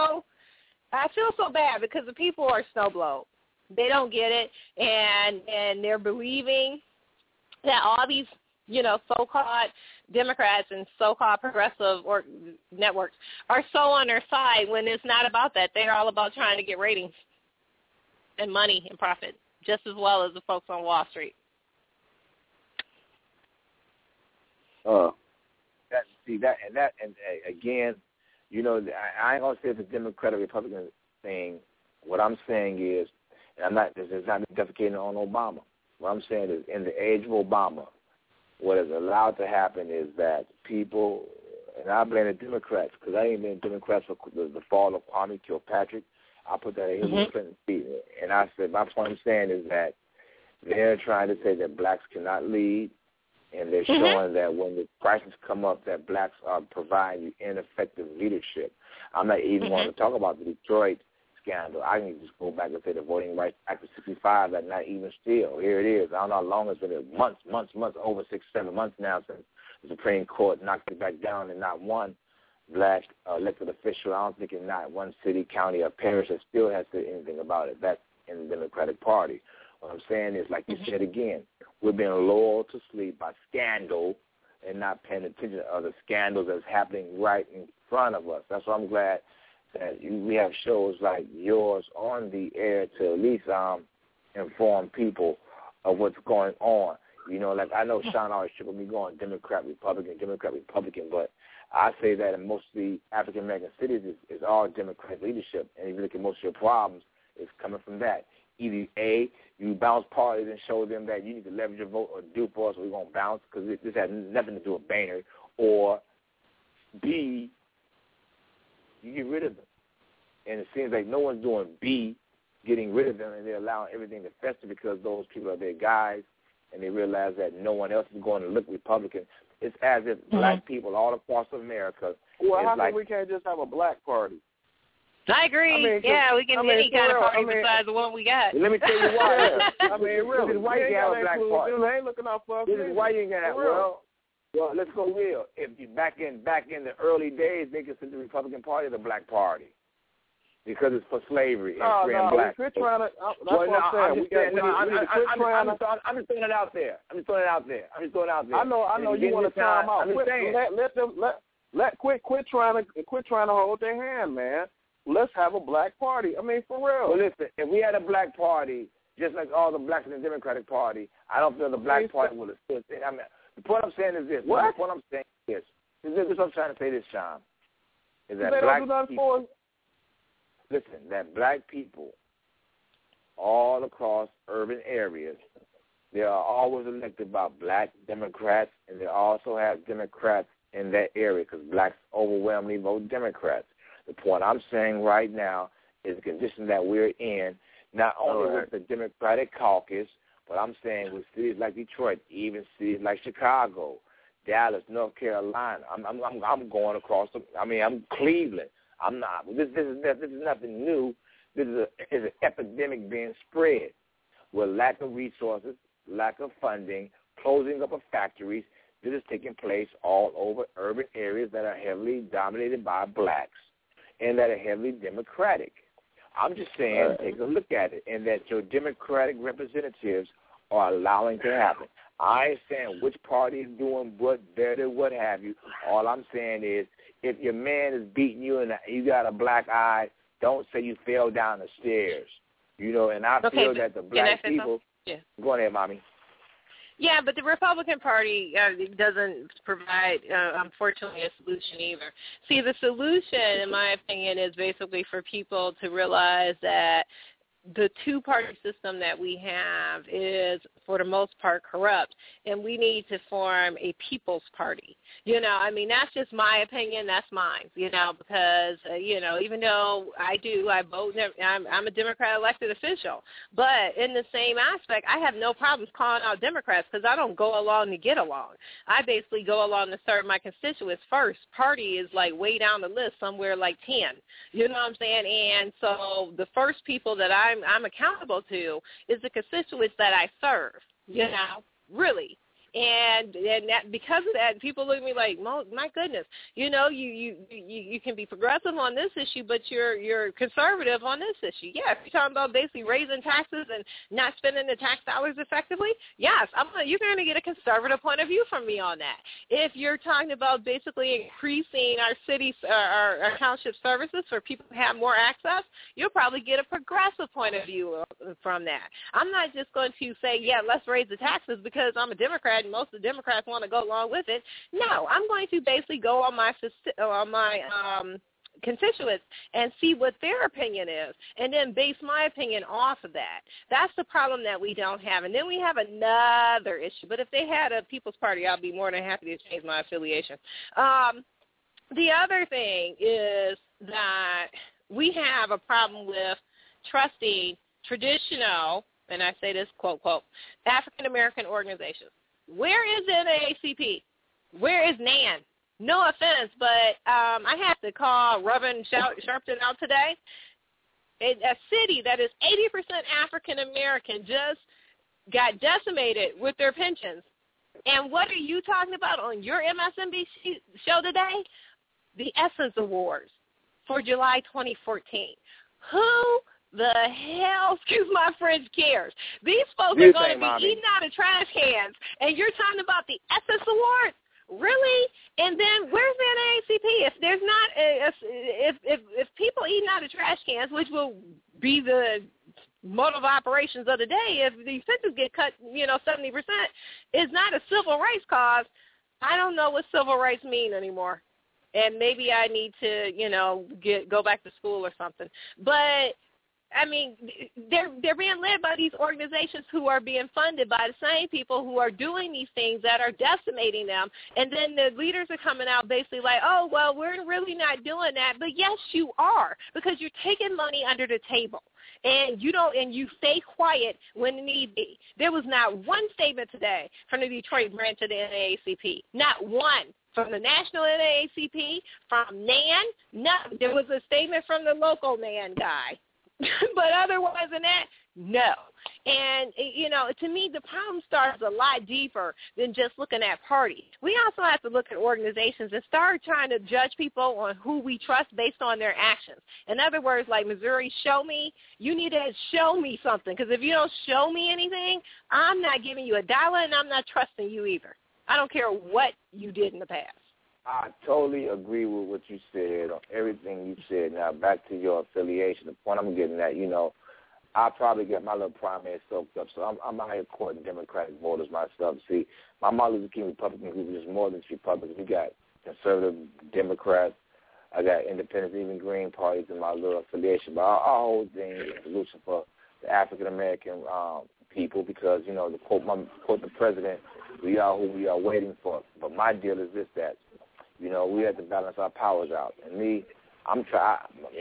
I feel so bad because the people are snowblowed. They don't get it, and they're believing that all these, so-called Democrats and so-called progressive networks are so on their side when it's not about that. They're all about trying to get ratings and money and profit, just as well as the folks on Wall Street. Again, I ain't gonna say it's a Democrat or Republican thing. What I'm saying is, and this is not defecating on Obama. What I'm saying is, in the age of Obama, what is allowed to happen is that people, and I blame the Democrats, because I ain't been Democrats for the fall of Kwame Kilpatrick. I put that in Hillary Clinton's feet. And I said, my point I'm saying is that they're trying to say that blacks cannot lead, and they're showing that when the crises come up, that blacks are providing ineffective leadership. I'm not even going to talk about the Detroit scandal. I can just go back and say the Voting Rights Act of 65, that not even still. Here it is. I don't know how long it's been. Months, over 6-7 months now since the Supreme Court knocked it back down, and not one black elected official, I don't think in not one city, county, or parish that still has said anything about it. That's in the Democratic Party. What I'm saying is, like you said again, we're being lulled to sleep by scandal and not paying attention to other scandals that's happening right in front of us. That's why I'm glad that we have shows like yours on the air to at least inform people of what's going on. I know Sean always tripped me going Democrat, Republican, but I say that in most of the African-American cities is all Democrat leadership, and if you look at most of your problems, it's coming from that. Either A, you bounce parties and show them that you need to leverage your vote, or do for us, or we're going to bounce, because this has nothing to do with Boehner, or B, you get rid of them. And it seems like no one's doing B, getting rid of them, and they're allowing everything to fester because those people are their guys, and they realize that no one else is going to look Republican. It's as if black people all across America. Well, how come we can't just have a black party? I agree. We can any kind of party besides the one we got. Let me tell you why. I mean, really, this is why you have a black party. They ain't looking out for us. This is why you ain't got that. Well, let's go real. If you back in the early days, they considered the Republican Party the black party because it's for slavery and free and black. We're trying to. That's what I'm saying. I'm just throwing it out there. I know you want to time out. Quit trying to hold their hand, man. Let's have a black party. I mean, for real. Well, listen, if we had a black party, just like all the blacks in the Democratic Party, I don't feel the black party would have stood. I mean, the point I'm saying is this. What? The point I'm saying is this. This is what I'm trying to say this, Sean. Is that they black don't do nothing people, for us. Listen, that black people all across urban areas, they are always elected by black Democrats, and they also have Democrats in that area because blacks overwhelmingly vote Democrats. The point I'm saying right now is the condition that we're in, not only with the Democratic caucus, but I'm saying with cities like Detroit, even cities like Chicago, Dallas, North Carolina. I'm going across. I'm Cleveland. I'm not. This is nothing new. This is an epidemic being spread with lack of resources, lack of funding, closing up of factories. This is taking place all over urban areas that are heavily dominated by blacks and that are heavily Democratic. I'm just saying, take a look at it, and that your Democratic representatives are allowing to happen. I ain't saying which party is doing what better, what have you. All I'm saying is, if your man is beating you and you got a black eye, don't say you fell down the stairs. You know, and I feel that the black people. Yeah. Go ahead, Mommy. Yeah, but the Republican Party doesn't provide, unfortunately, a solution either. See, the solution, in my opinion, is basically for people to realize that the two-party system that we have is, for the most part, corrupt, and we need to form a people's party. You know, I mean, that's just my opinion. That's mine, you know, because, you know, even though I vote, I'm a Democrat elected official, but in the same aspect, I have no problems calling out Democrats because I don't go along to get along. I basically go along to serve my constituents first. Party is like way down the list, somewhere like 10. You know what I'm saying? And so the first people that I'm accountable to is the constituents that I serve, you know, really. And that, because of that, people look at me like, my goodness, you know, you can be progressive on this issue, but you're conservative on this issue. Yeah, if you're talking about basically raising taxes and not spending the tax dollars effectively, yes, you're going to get a conservative point of view from me on that. If you're talking about basically increasing our cities, our township services for people to have more access, you'll probably get a progressive point of view from that. I'm not just going to say, yeah, let's raise the taxes because I'm a Democrat and most of the Democrats want to go along with it. No, I'm going to basically go on my constituents and see what their opinion is and then base my opinion off of that. That's the problem that we don't have. And then we have another issue. But if they had a People's Party, I'd be more than happy to change my affiliation. The other thing is that we have a problem with trusting traditional, and I say this, quote, quote, African-American organizations. Where is NAACP? Where is NAN? No offense, but I have to call Reverend Sharpton out today. A city that is 80% African-American just got decimated with their pensions. And what are you talking about on your MSNBC show today? The Essence Awards for July 2014. Who the hell, excuse my French, cares? These folks are going to be eating out of trash cans, and you're talking about the Essence Awards? Really? And then where's the NAACP? If there's not, if people eating out of trash cans, which will be the mode of operations of the day, if these pensions get cut, 70%, is not a civil rights cause, I don't know what civil rights mean anymore. And maybe I need to, go back to school or something. But I mean, they're being led by these organizations who are being funded by the same people who are doing these things that are decimating them. And then the leaders are coming out basically like, oh, well, we're really not doing that. But yes, you are, because you're taking money under the table. And you stay quiet when need be. There was not one statement today from the Detroit branch of the NAACP. Not one. From the national NAACP, from NAN, no. There was a statement from the local NAN guy. But otherwise than that, no. And, to me, the problem starts a lot deeper than just looking at parties. We also have to look at organizations and start trying to judge people on who we trust based on their actions. In other words, like Missouri, show me. You need to show me something, because if you don't show me anything, I'm not giving you $1, and I'm not trusting you either. I don't care what you did in the past. I totally agree with what you said, on everything you said. Now, back to your affiliation, the point I'm getting at, I'll probably get my little primary soaked up. So I'm out here courting Democratic voters myself. See, my Martin Luther King Republican group is more than Republicans. We got conservative Democrats. I got independents, even Green parties in my little affiliation. But our whole thing is a solution for the African-American people because, to quote the president, we are who we are waiting for. But my deal is this, that, we have to balance our powers out. And me, I'm trying,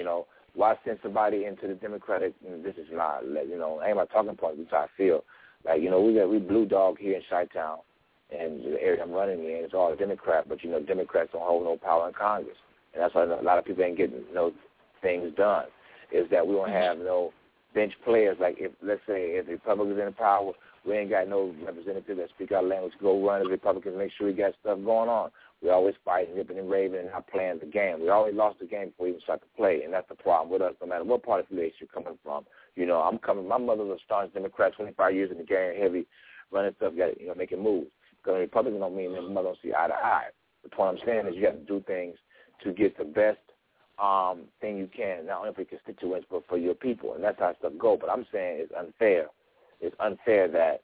why send somebody into the Democratic, this is not, ain't my talking point, which I feel. Like, we blue dog here in Chi-Town, and the area I'm running in, it's all Democrat, but, Democrats don't hold no power in Congress. And that's why a lot of people ain't getting things done, is that we don't have no bench players. Like, let's say, if the Republicans in power, we ain't got no representative that speak our language, go run as Republicans, make sure we got stuff going on. We always fighting, ripping and raving, and not playing the game. We always lost the game before we even start to play, and that's the problem with us, no matter what part of the affiliation you're coming from. My mother was a staunch Democrat, 25 years in the game, heavy, running stuff, making moves. Because Republicans don't mean that mother don't see eye to eye. The point I'm saying is you have to do things to get the best thing you can, not only for your constituents, but for your people, and that's how stuff go. But I'm saying it's unfair. It's unfair that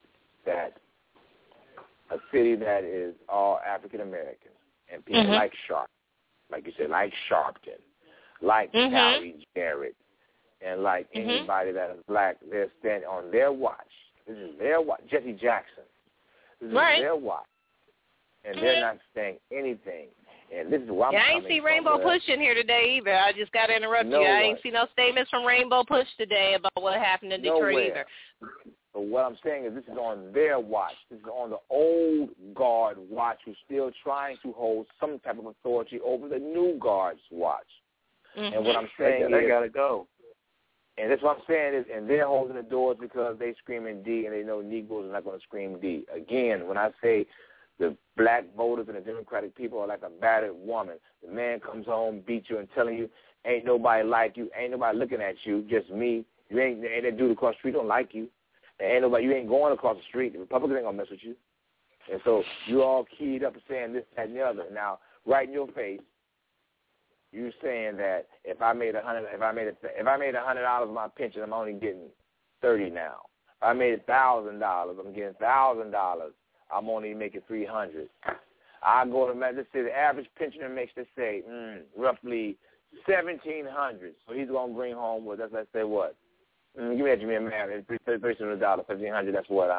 a city that is all African Americans and people like Sharp, like you said, like Sharpton, like Valerie Jarrett, and like anybody that is black, they're standing on their watch. This is their watch. Jesse Jackson. This is their watch. And they're not saying anything. And this is why I ain't see Rainbow Push in here today either. I just got to interrupt you. I ain't see no statements from Rainbow Push today about what happened in Detroit either. But what I'm saying is this is on their watch. This is on the old guard watch who's still trying to hold some type of authority over the new guard's watch. And what I'm saying is... They got to go. And that's what I'm saying is, and they're holding the doors because they screaming D and they know Negroes are not going to scream D. Again, when I say the black voters and the Democratic people are like a battered woman. The man comes home, beats you, and telling you, ain't nobody like you, ain't nobody looking at you, just me. You ain't that dude across the street don't like you. And ain't nobody, you ain't going across the street. The Republicans ain't going to mess with you. And so you all keyed up and saying this, that, and the other. Now, right in your face, you saying that if I made $100 of my pension, I'm only getting $30 now. If I made $1,000, I'm getting $1,000. I'm only making $300. I go to let's say the average pensioner makes, let's say, roughly $1,700. So he's gonna bring home with us. Let's say what? Give me that, Jimmy, man. $300, $1,500. That's what?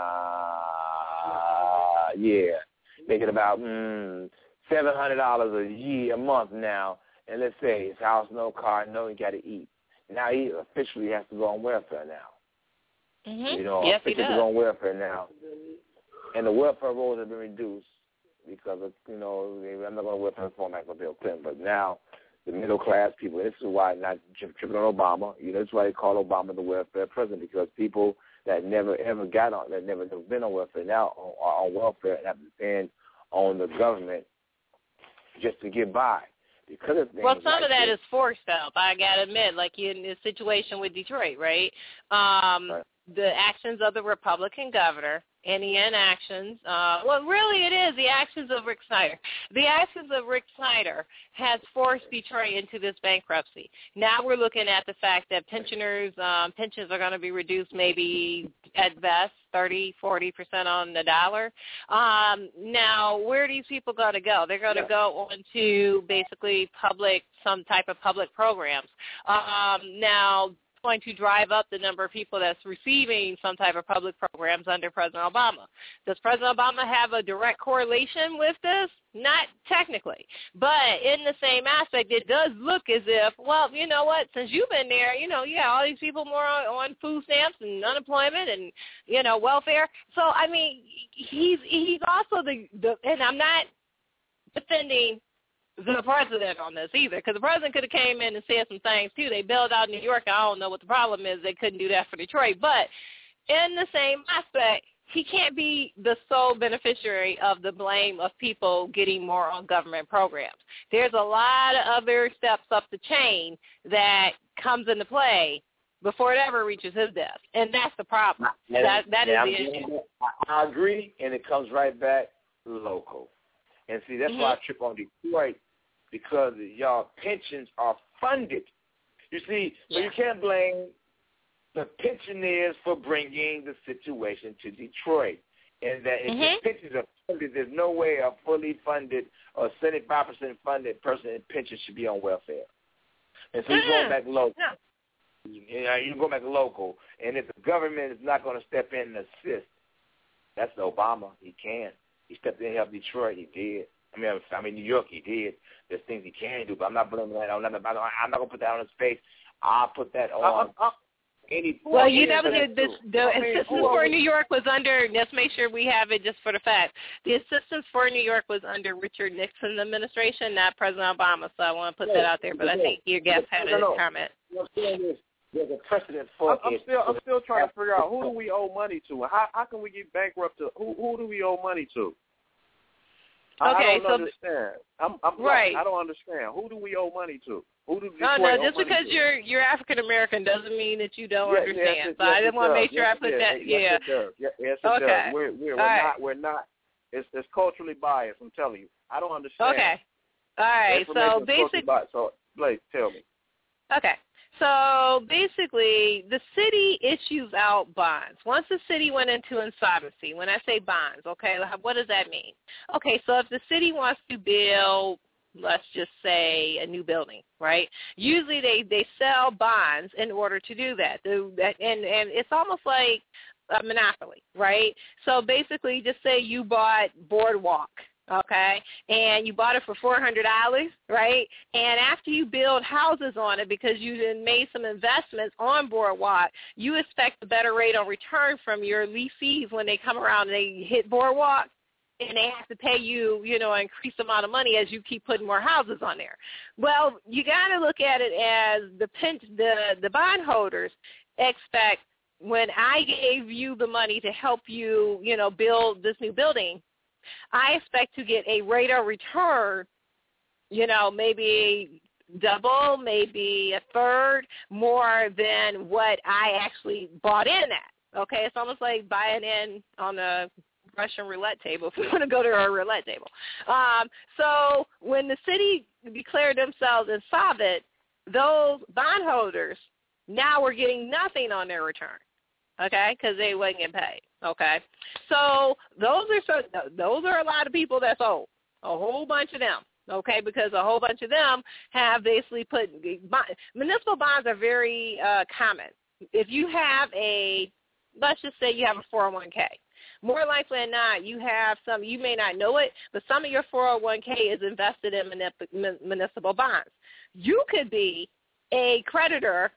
Making about $700 a year, a month now. And let's say his house, no car, no, he got to eat. Now he officially has to go on welfare now. Yes, he does. Go on welfare now. And the welfare rolls have been reduced because of, I'm not going to welfare reform act for Bill Clinton, but now the middle class people, this is why not tripping on Obama, that's why they call Obama the welfare president, because people that never ever got on, that never been on welfare now are on welfare and have to depend on the government just to get by. Because of things some of that is forced help, I got to admit, like in this situation with Detroit, right? The actions of the Republican governor and the inactions, really it is the actions of Rick Snyder. The actions of Rick Snyder has forced Detroit into this bankruptcy. Now we're looking at the fact that pensioners' pensions are going to be reduced maybe at best 30, 40% on the dollar. Now, where are these people going to go? They're going to go on to basically some type of public programs. Now, going to drive up the number of people that's receiving some type of public programs under President Obama. Does President Obama have a direct correlation with this? Not technically. But in the same aspect, it does look as if, well, you know what, since you've been there, all these people more on food stamps and unemployment and, welfare. So, I mean, he's also and I'm not defending the president on this either, because the president could have came in and said some things too. They bailed out New York. I don't know what the problem is. They couldn't do that for Detroit. But in the same aspect, he can't be the sole beneficiary of the blame of people getting more on government programs. There's a lot of other steps up the chain that comes into play before it ever reaches his desk, and that's the problem. That is the issue. I agree, and it comes right back local. And see, that's why I trip on Detroit, because y'all pensions are funded. You see, so you can't blame the pensioners for bringing the situation to Detroit. And that if the pensions are funded, there's no way a fully funded or 75% funded person in pension should be on welfare. And so you're going back local. You go back local, and if the government is not going to step in and assist, that's Obama. He can. He stepped in and helped Detroit. He did. I mean, New York, he did. There's things he can do, but I'm not blaming that on nothing. I'm not going to put that on his face. I'll put that on any. Well, you know, the assistance for New York was under, let's make sure we have it just for the fact. The assistance for New York was under Richard Nixon's administration, not President Obama, so I want to put that out there, but I think your guest had a comment. There's a precedent for I'm still trying to figure out, who do we owe money to? How can we get bankrupt? Who do we owe money to? I don't understand. Right. I don't understand. Who do we owe money to? Who do no, just because you're African American doesn't mean that you don't understand. So I didn't want to make sure I put that. Yes, it does. Yes, it does. We're not. It's culturally biased. I'm telling you. I don't understand. Okay. All right. So basically, so Blake, tell me. Okay. So basically, the city issues out bonds. Once the city went into insolvency, when I say bonds, okay, what does that mean? Okay, so if the city wants to build, let's just say, a new building, right? Usually they sell bonds in order to do that. And it's almost like a monopoly, right? So basically, just say you bought Boardwalk. Okay, and you bought it for $400, right? And after you build houses on it because you made some investments on Boardwalk, you expect a better rate on return from your lessees when they come around and they hit Boardwalk, and they have to pay you, an increased amount of money as you keep putting more houses on there. Well, you got to look at it as the bondholders expect, when I gave you the money to help you, build this new building, I expect to get a rate of return, maybe double, maybe a third more than what I actually bought in at. Okay, it's almost like buying in on a Russian roulette table if we want to go to a roulette table. So when the city declared themselves insolvent, those bondholders now were getting nothing on their return. Okay, because they wasn't getting paid. Okay, so those are a lot of people that's owed, a whole bunch of them. Okay, because a whole bunch of them have basically put municipal bonds are very common. If you have let's just say you have a 401k, more likely than not, you may not know it, but some of your 401k is invested in municipal bonds. You could be a creditor.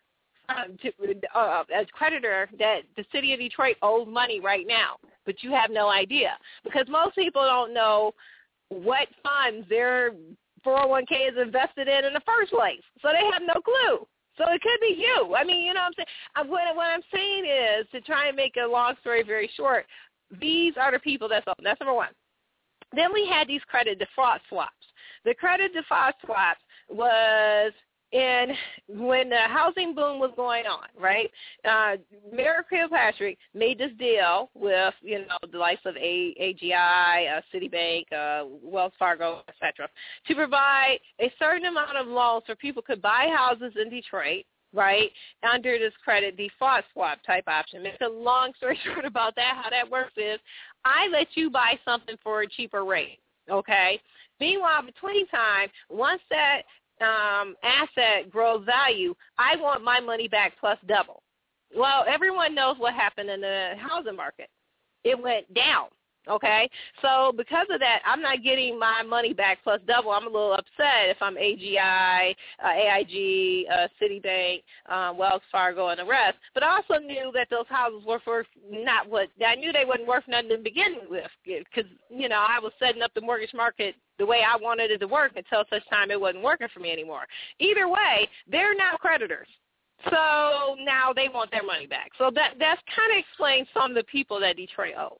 A creditor that the city of Detroit owes money right now, but you have no idea because most people don't know what funds their 401k is invested in the first place, so they have no clue. So it could be you. I mean, you know what I'm saying? What I'm saying is, to try and make a long story very short, these are the people that's owned. That's number one. Then we had these credit default swaps. The credit default swaps was when the housing boom was going on, right? Mayor Kilpatrick made this deal with, the likes of AGI, Citibank, Wells Fargo, etc., to provide a certain amount of loans so people could buy houses in Detroit, right, under this credit default swap type option. Make a long story short about that. How that works is I let you buy something for a cheaper rate, okay? Meanwhile, between time, once that asset grows value, I want my money back plus double. Well, everyone knows what happened in the housing market. It went down. Okay, so because of that, I'm not getting my money back plus double. I'm a little upset if I'm AGI, AIG, Citibank, Wells Fargo, and the rest. But I also knew that those houses were for not what I knew they wasn't worth nothing to begin with, because I was setting up the mortgage market the way I wanted it to work until such time it wasn't working for me anymore. Either way, they're now creditors. So now they want their money back. So that's kind of explains some of the people that Detroit owes.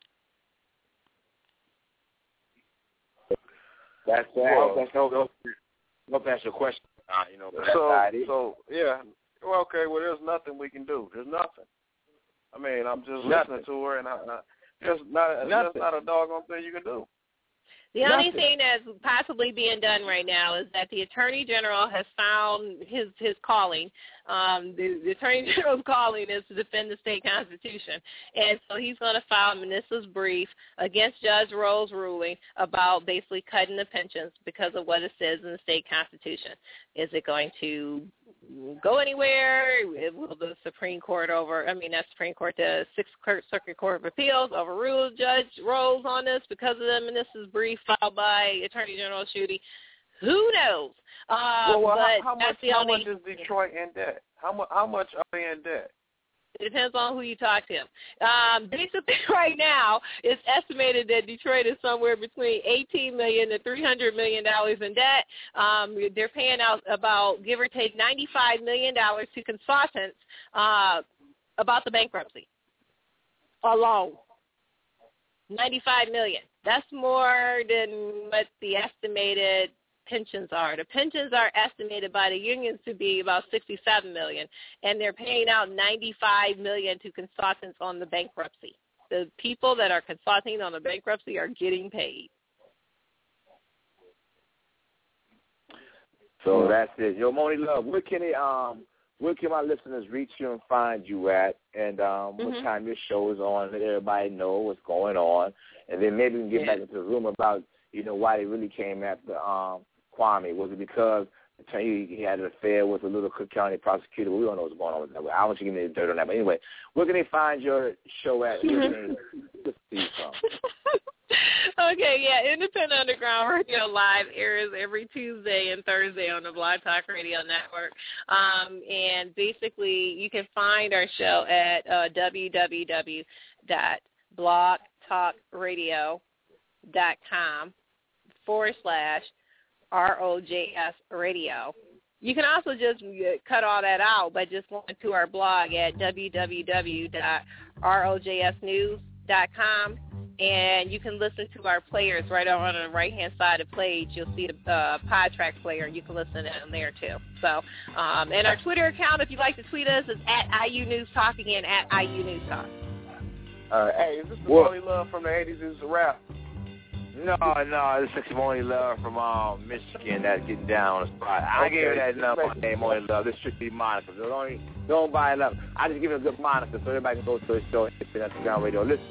That's hope that's your question. So yeah. Well, okay. Well, there's nothing we can do. There's nothing. I mean, I'm just listening to her, and there's not a doggone thing you can do. The only thing that's possibly being done right now is that the Attorney General has found his calling. The Attorney General's calling is to defend the state constitution. And so he's going to file Menissa's brief against Judge Rowe's ruling about basically cutting the pensions because of what it says in the state constitution. Is it going to go anywhere? Will the Supreme Court the Sixth Circuit Court of Appeals overrule Judge Rowe's on this because of the Menissa's brief filed by Attorney General Schuette? Who knows? How much is Detroit in debt? How much are they in debt? It depends on who you talk to. Basically, right now, it's estimated that Detroit is somewhere between $18 million to $300 million in debt. They're paying out about, give or take, $95 million to consultants about the bankruptcy alone. $95 million. That's more than what the estimated pensions are. The pensions are estimated by the unions to be about $67 million, and they're paying out $95 million to consultants on the bankruptcy. The people that are consulting on the bankruptcy are getting paid. So that's it. Yo, Moni Love, where can my listeners reach you and find you at, and what time your show is on? Let everybody know what's going on, and then maybe we can get back into the room about why they really came after Kwame. Was it because he had an affair with a little Cook County prosecutor? Well, we don't know what's going on with that. I want you to give me the dirt on that. But anyway, where can they find your show at? Okay, yeah, Independent Underground Radio Live airs every Tuesday and Thursday on the Blog Talk Radio Network. And basically, you can find our show at www.blogtalkradio.com/ROJS Radio. You can also just cut all that out by just going to our blog at www.rojsnews.com. And you can listen to our players right on the right-hand side of the page. You'll see the PodTrack player. You can listen in there, too. So, and our Twitter account, if you'd like to tweet us, is at IU News Talk, again, at IU News Talk. Hey, is this the Moni Love from the 80s? Is a rap? No, this is Moni Love from Michigan that's getting down on the spot. I gave her that number name, Moni Love. This should be Monica. Don't buy it up. I just give it a good Monica so everybody can go to the show and Underground Radio. Listen.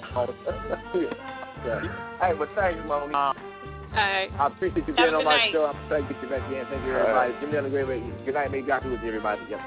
Hey, but thanks, Moni. All right. I appreciate you being on my show. I'm glad to get you back again. Thank you, everybody. Give me another great way. Good night. May God be with you, everybody. Yep.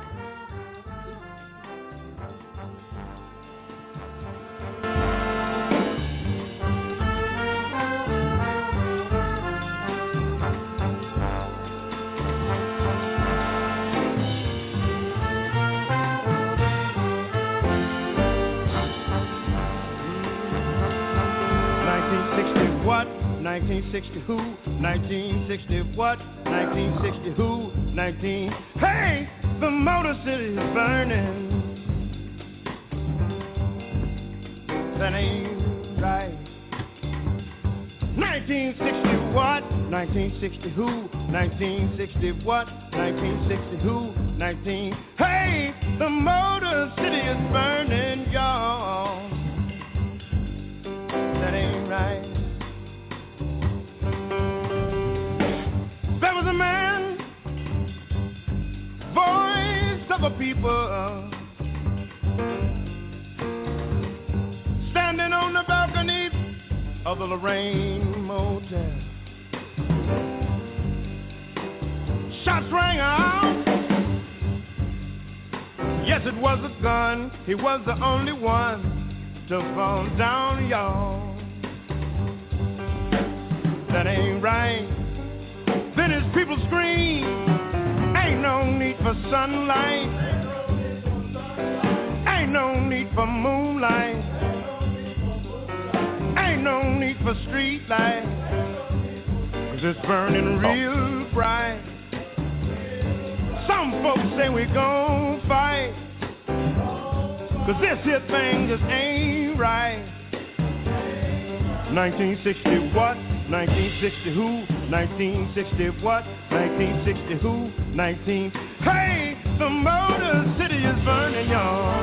What? 1960 who? 1960 what? 1960 who? Hey, the Motor City is burning. That ain't right. 1960 what? 1960 who? 1960 what? 1960 who? Hey, the Motor City is burning, y'all. That ain't right. There was a man, voice of a people, standing on the balcony of the Lorraine Motel. Yes, it was a gun. He was the only one to fall down, y'all. That ain't right. Then his people scream, ain't no need for sunlight, ain't no need for moonlight, ain't no need for street light, 'cause it's burning real bright. Some folks say we gon' fight, 'cause this here thing just ain't right. 1960 what? 1960 who? 1960 what? 1960 who? 19. Hey, the Motor City is burning, y'all.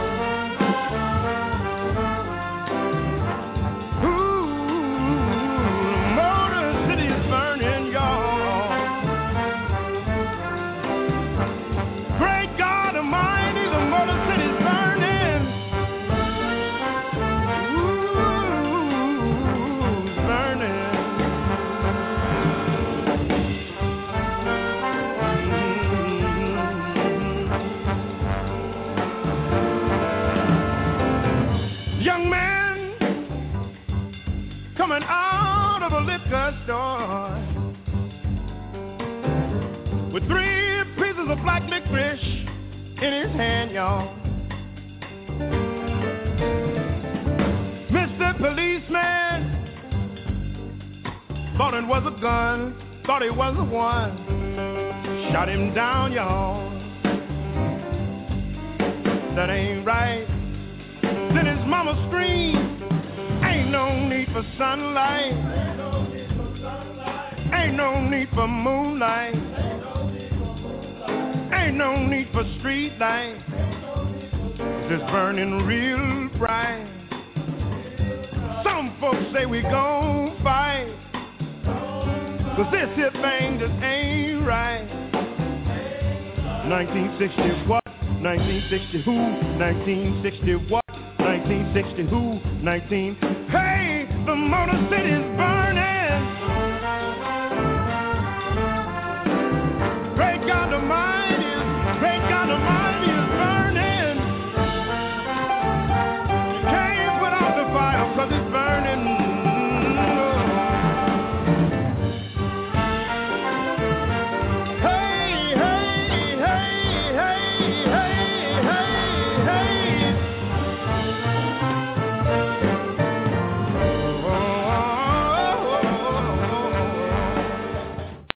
Ooh, the Motor City is burning, y'all. Great God Almighty, the Motor City is burning. Coming out of a liquor store with 3 pieces of black licorice in his hand, y'all. Mr. Policeman thought it was a gun, thought he was the one, shot him down, y'all. That ain't right. Then his mama screamed, ain't no need for sunlight, ain't no need for moonlight, ain't no need for street light, 'cause it's burning real bright. Some folks say we gon' fight, 'cause this here thing just ain't right. 1960 what? 1960 who? 1960 what? 1960 who? 19. Hey!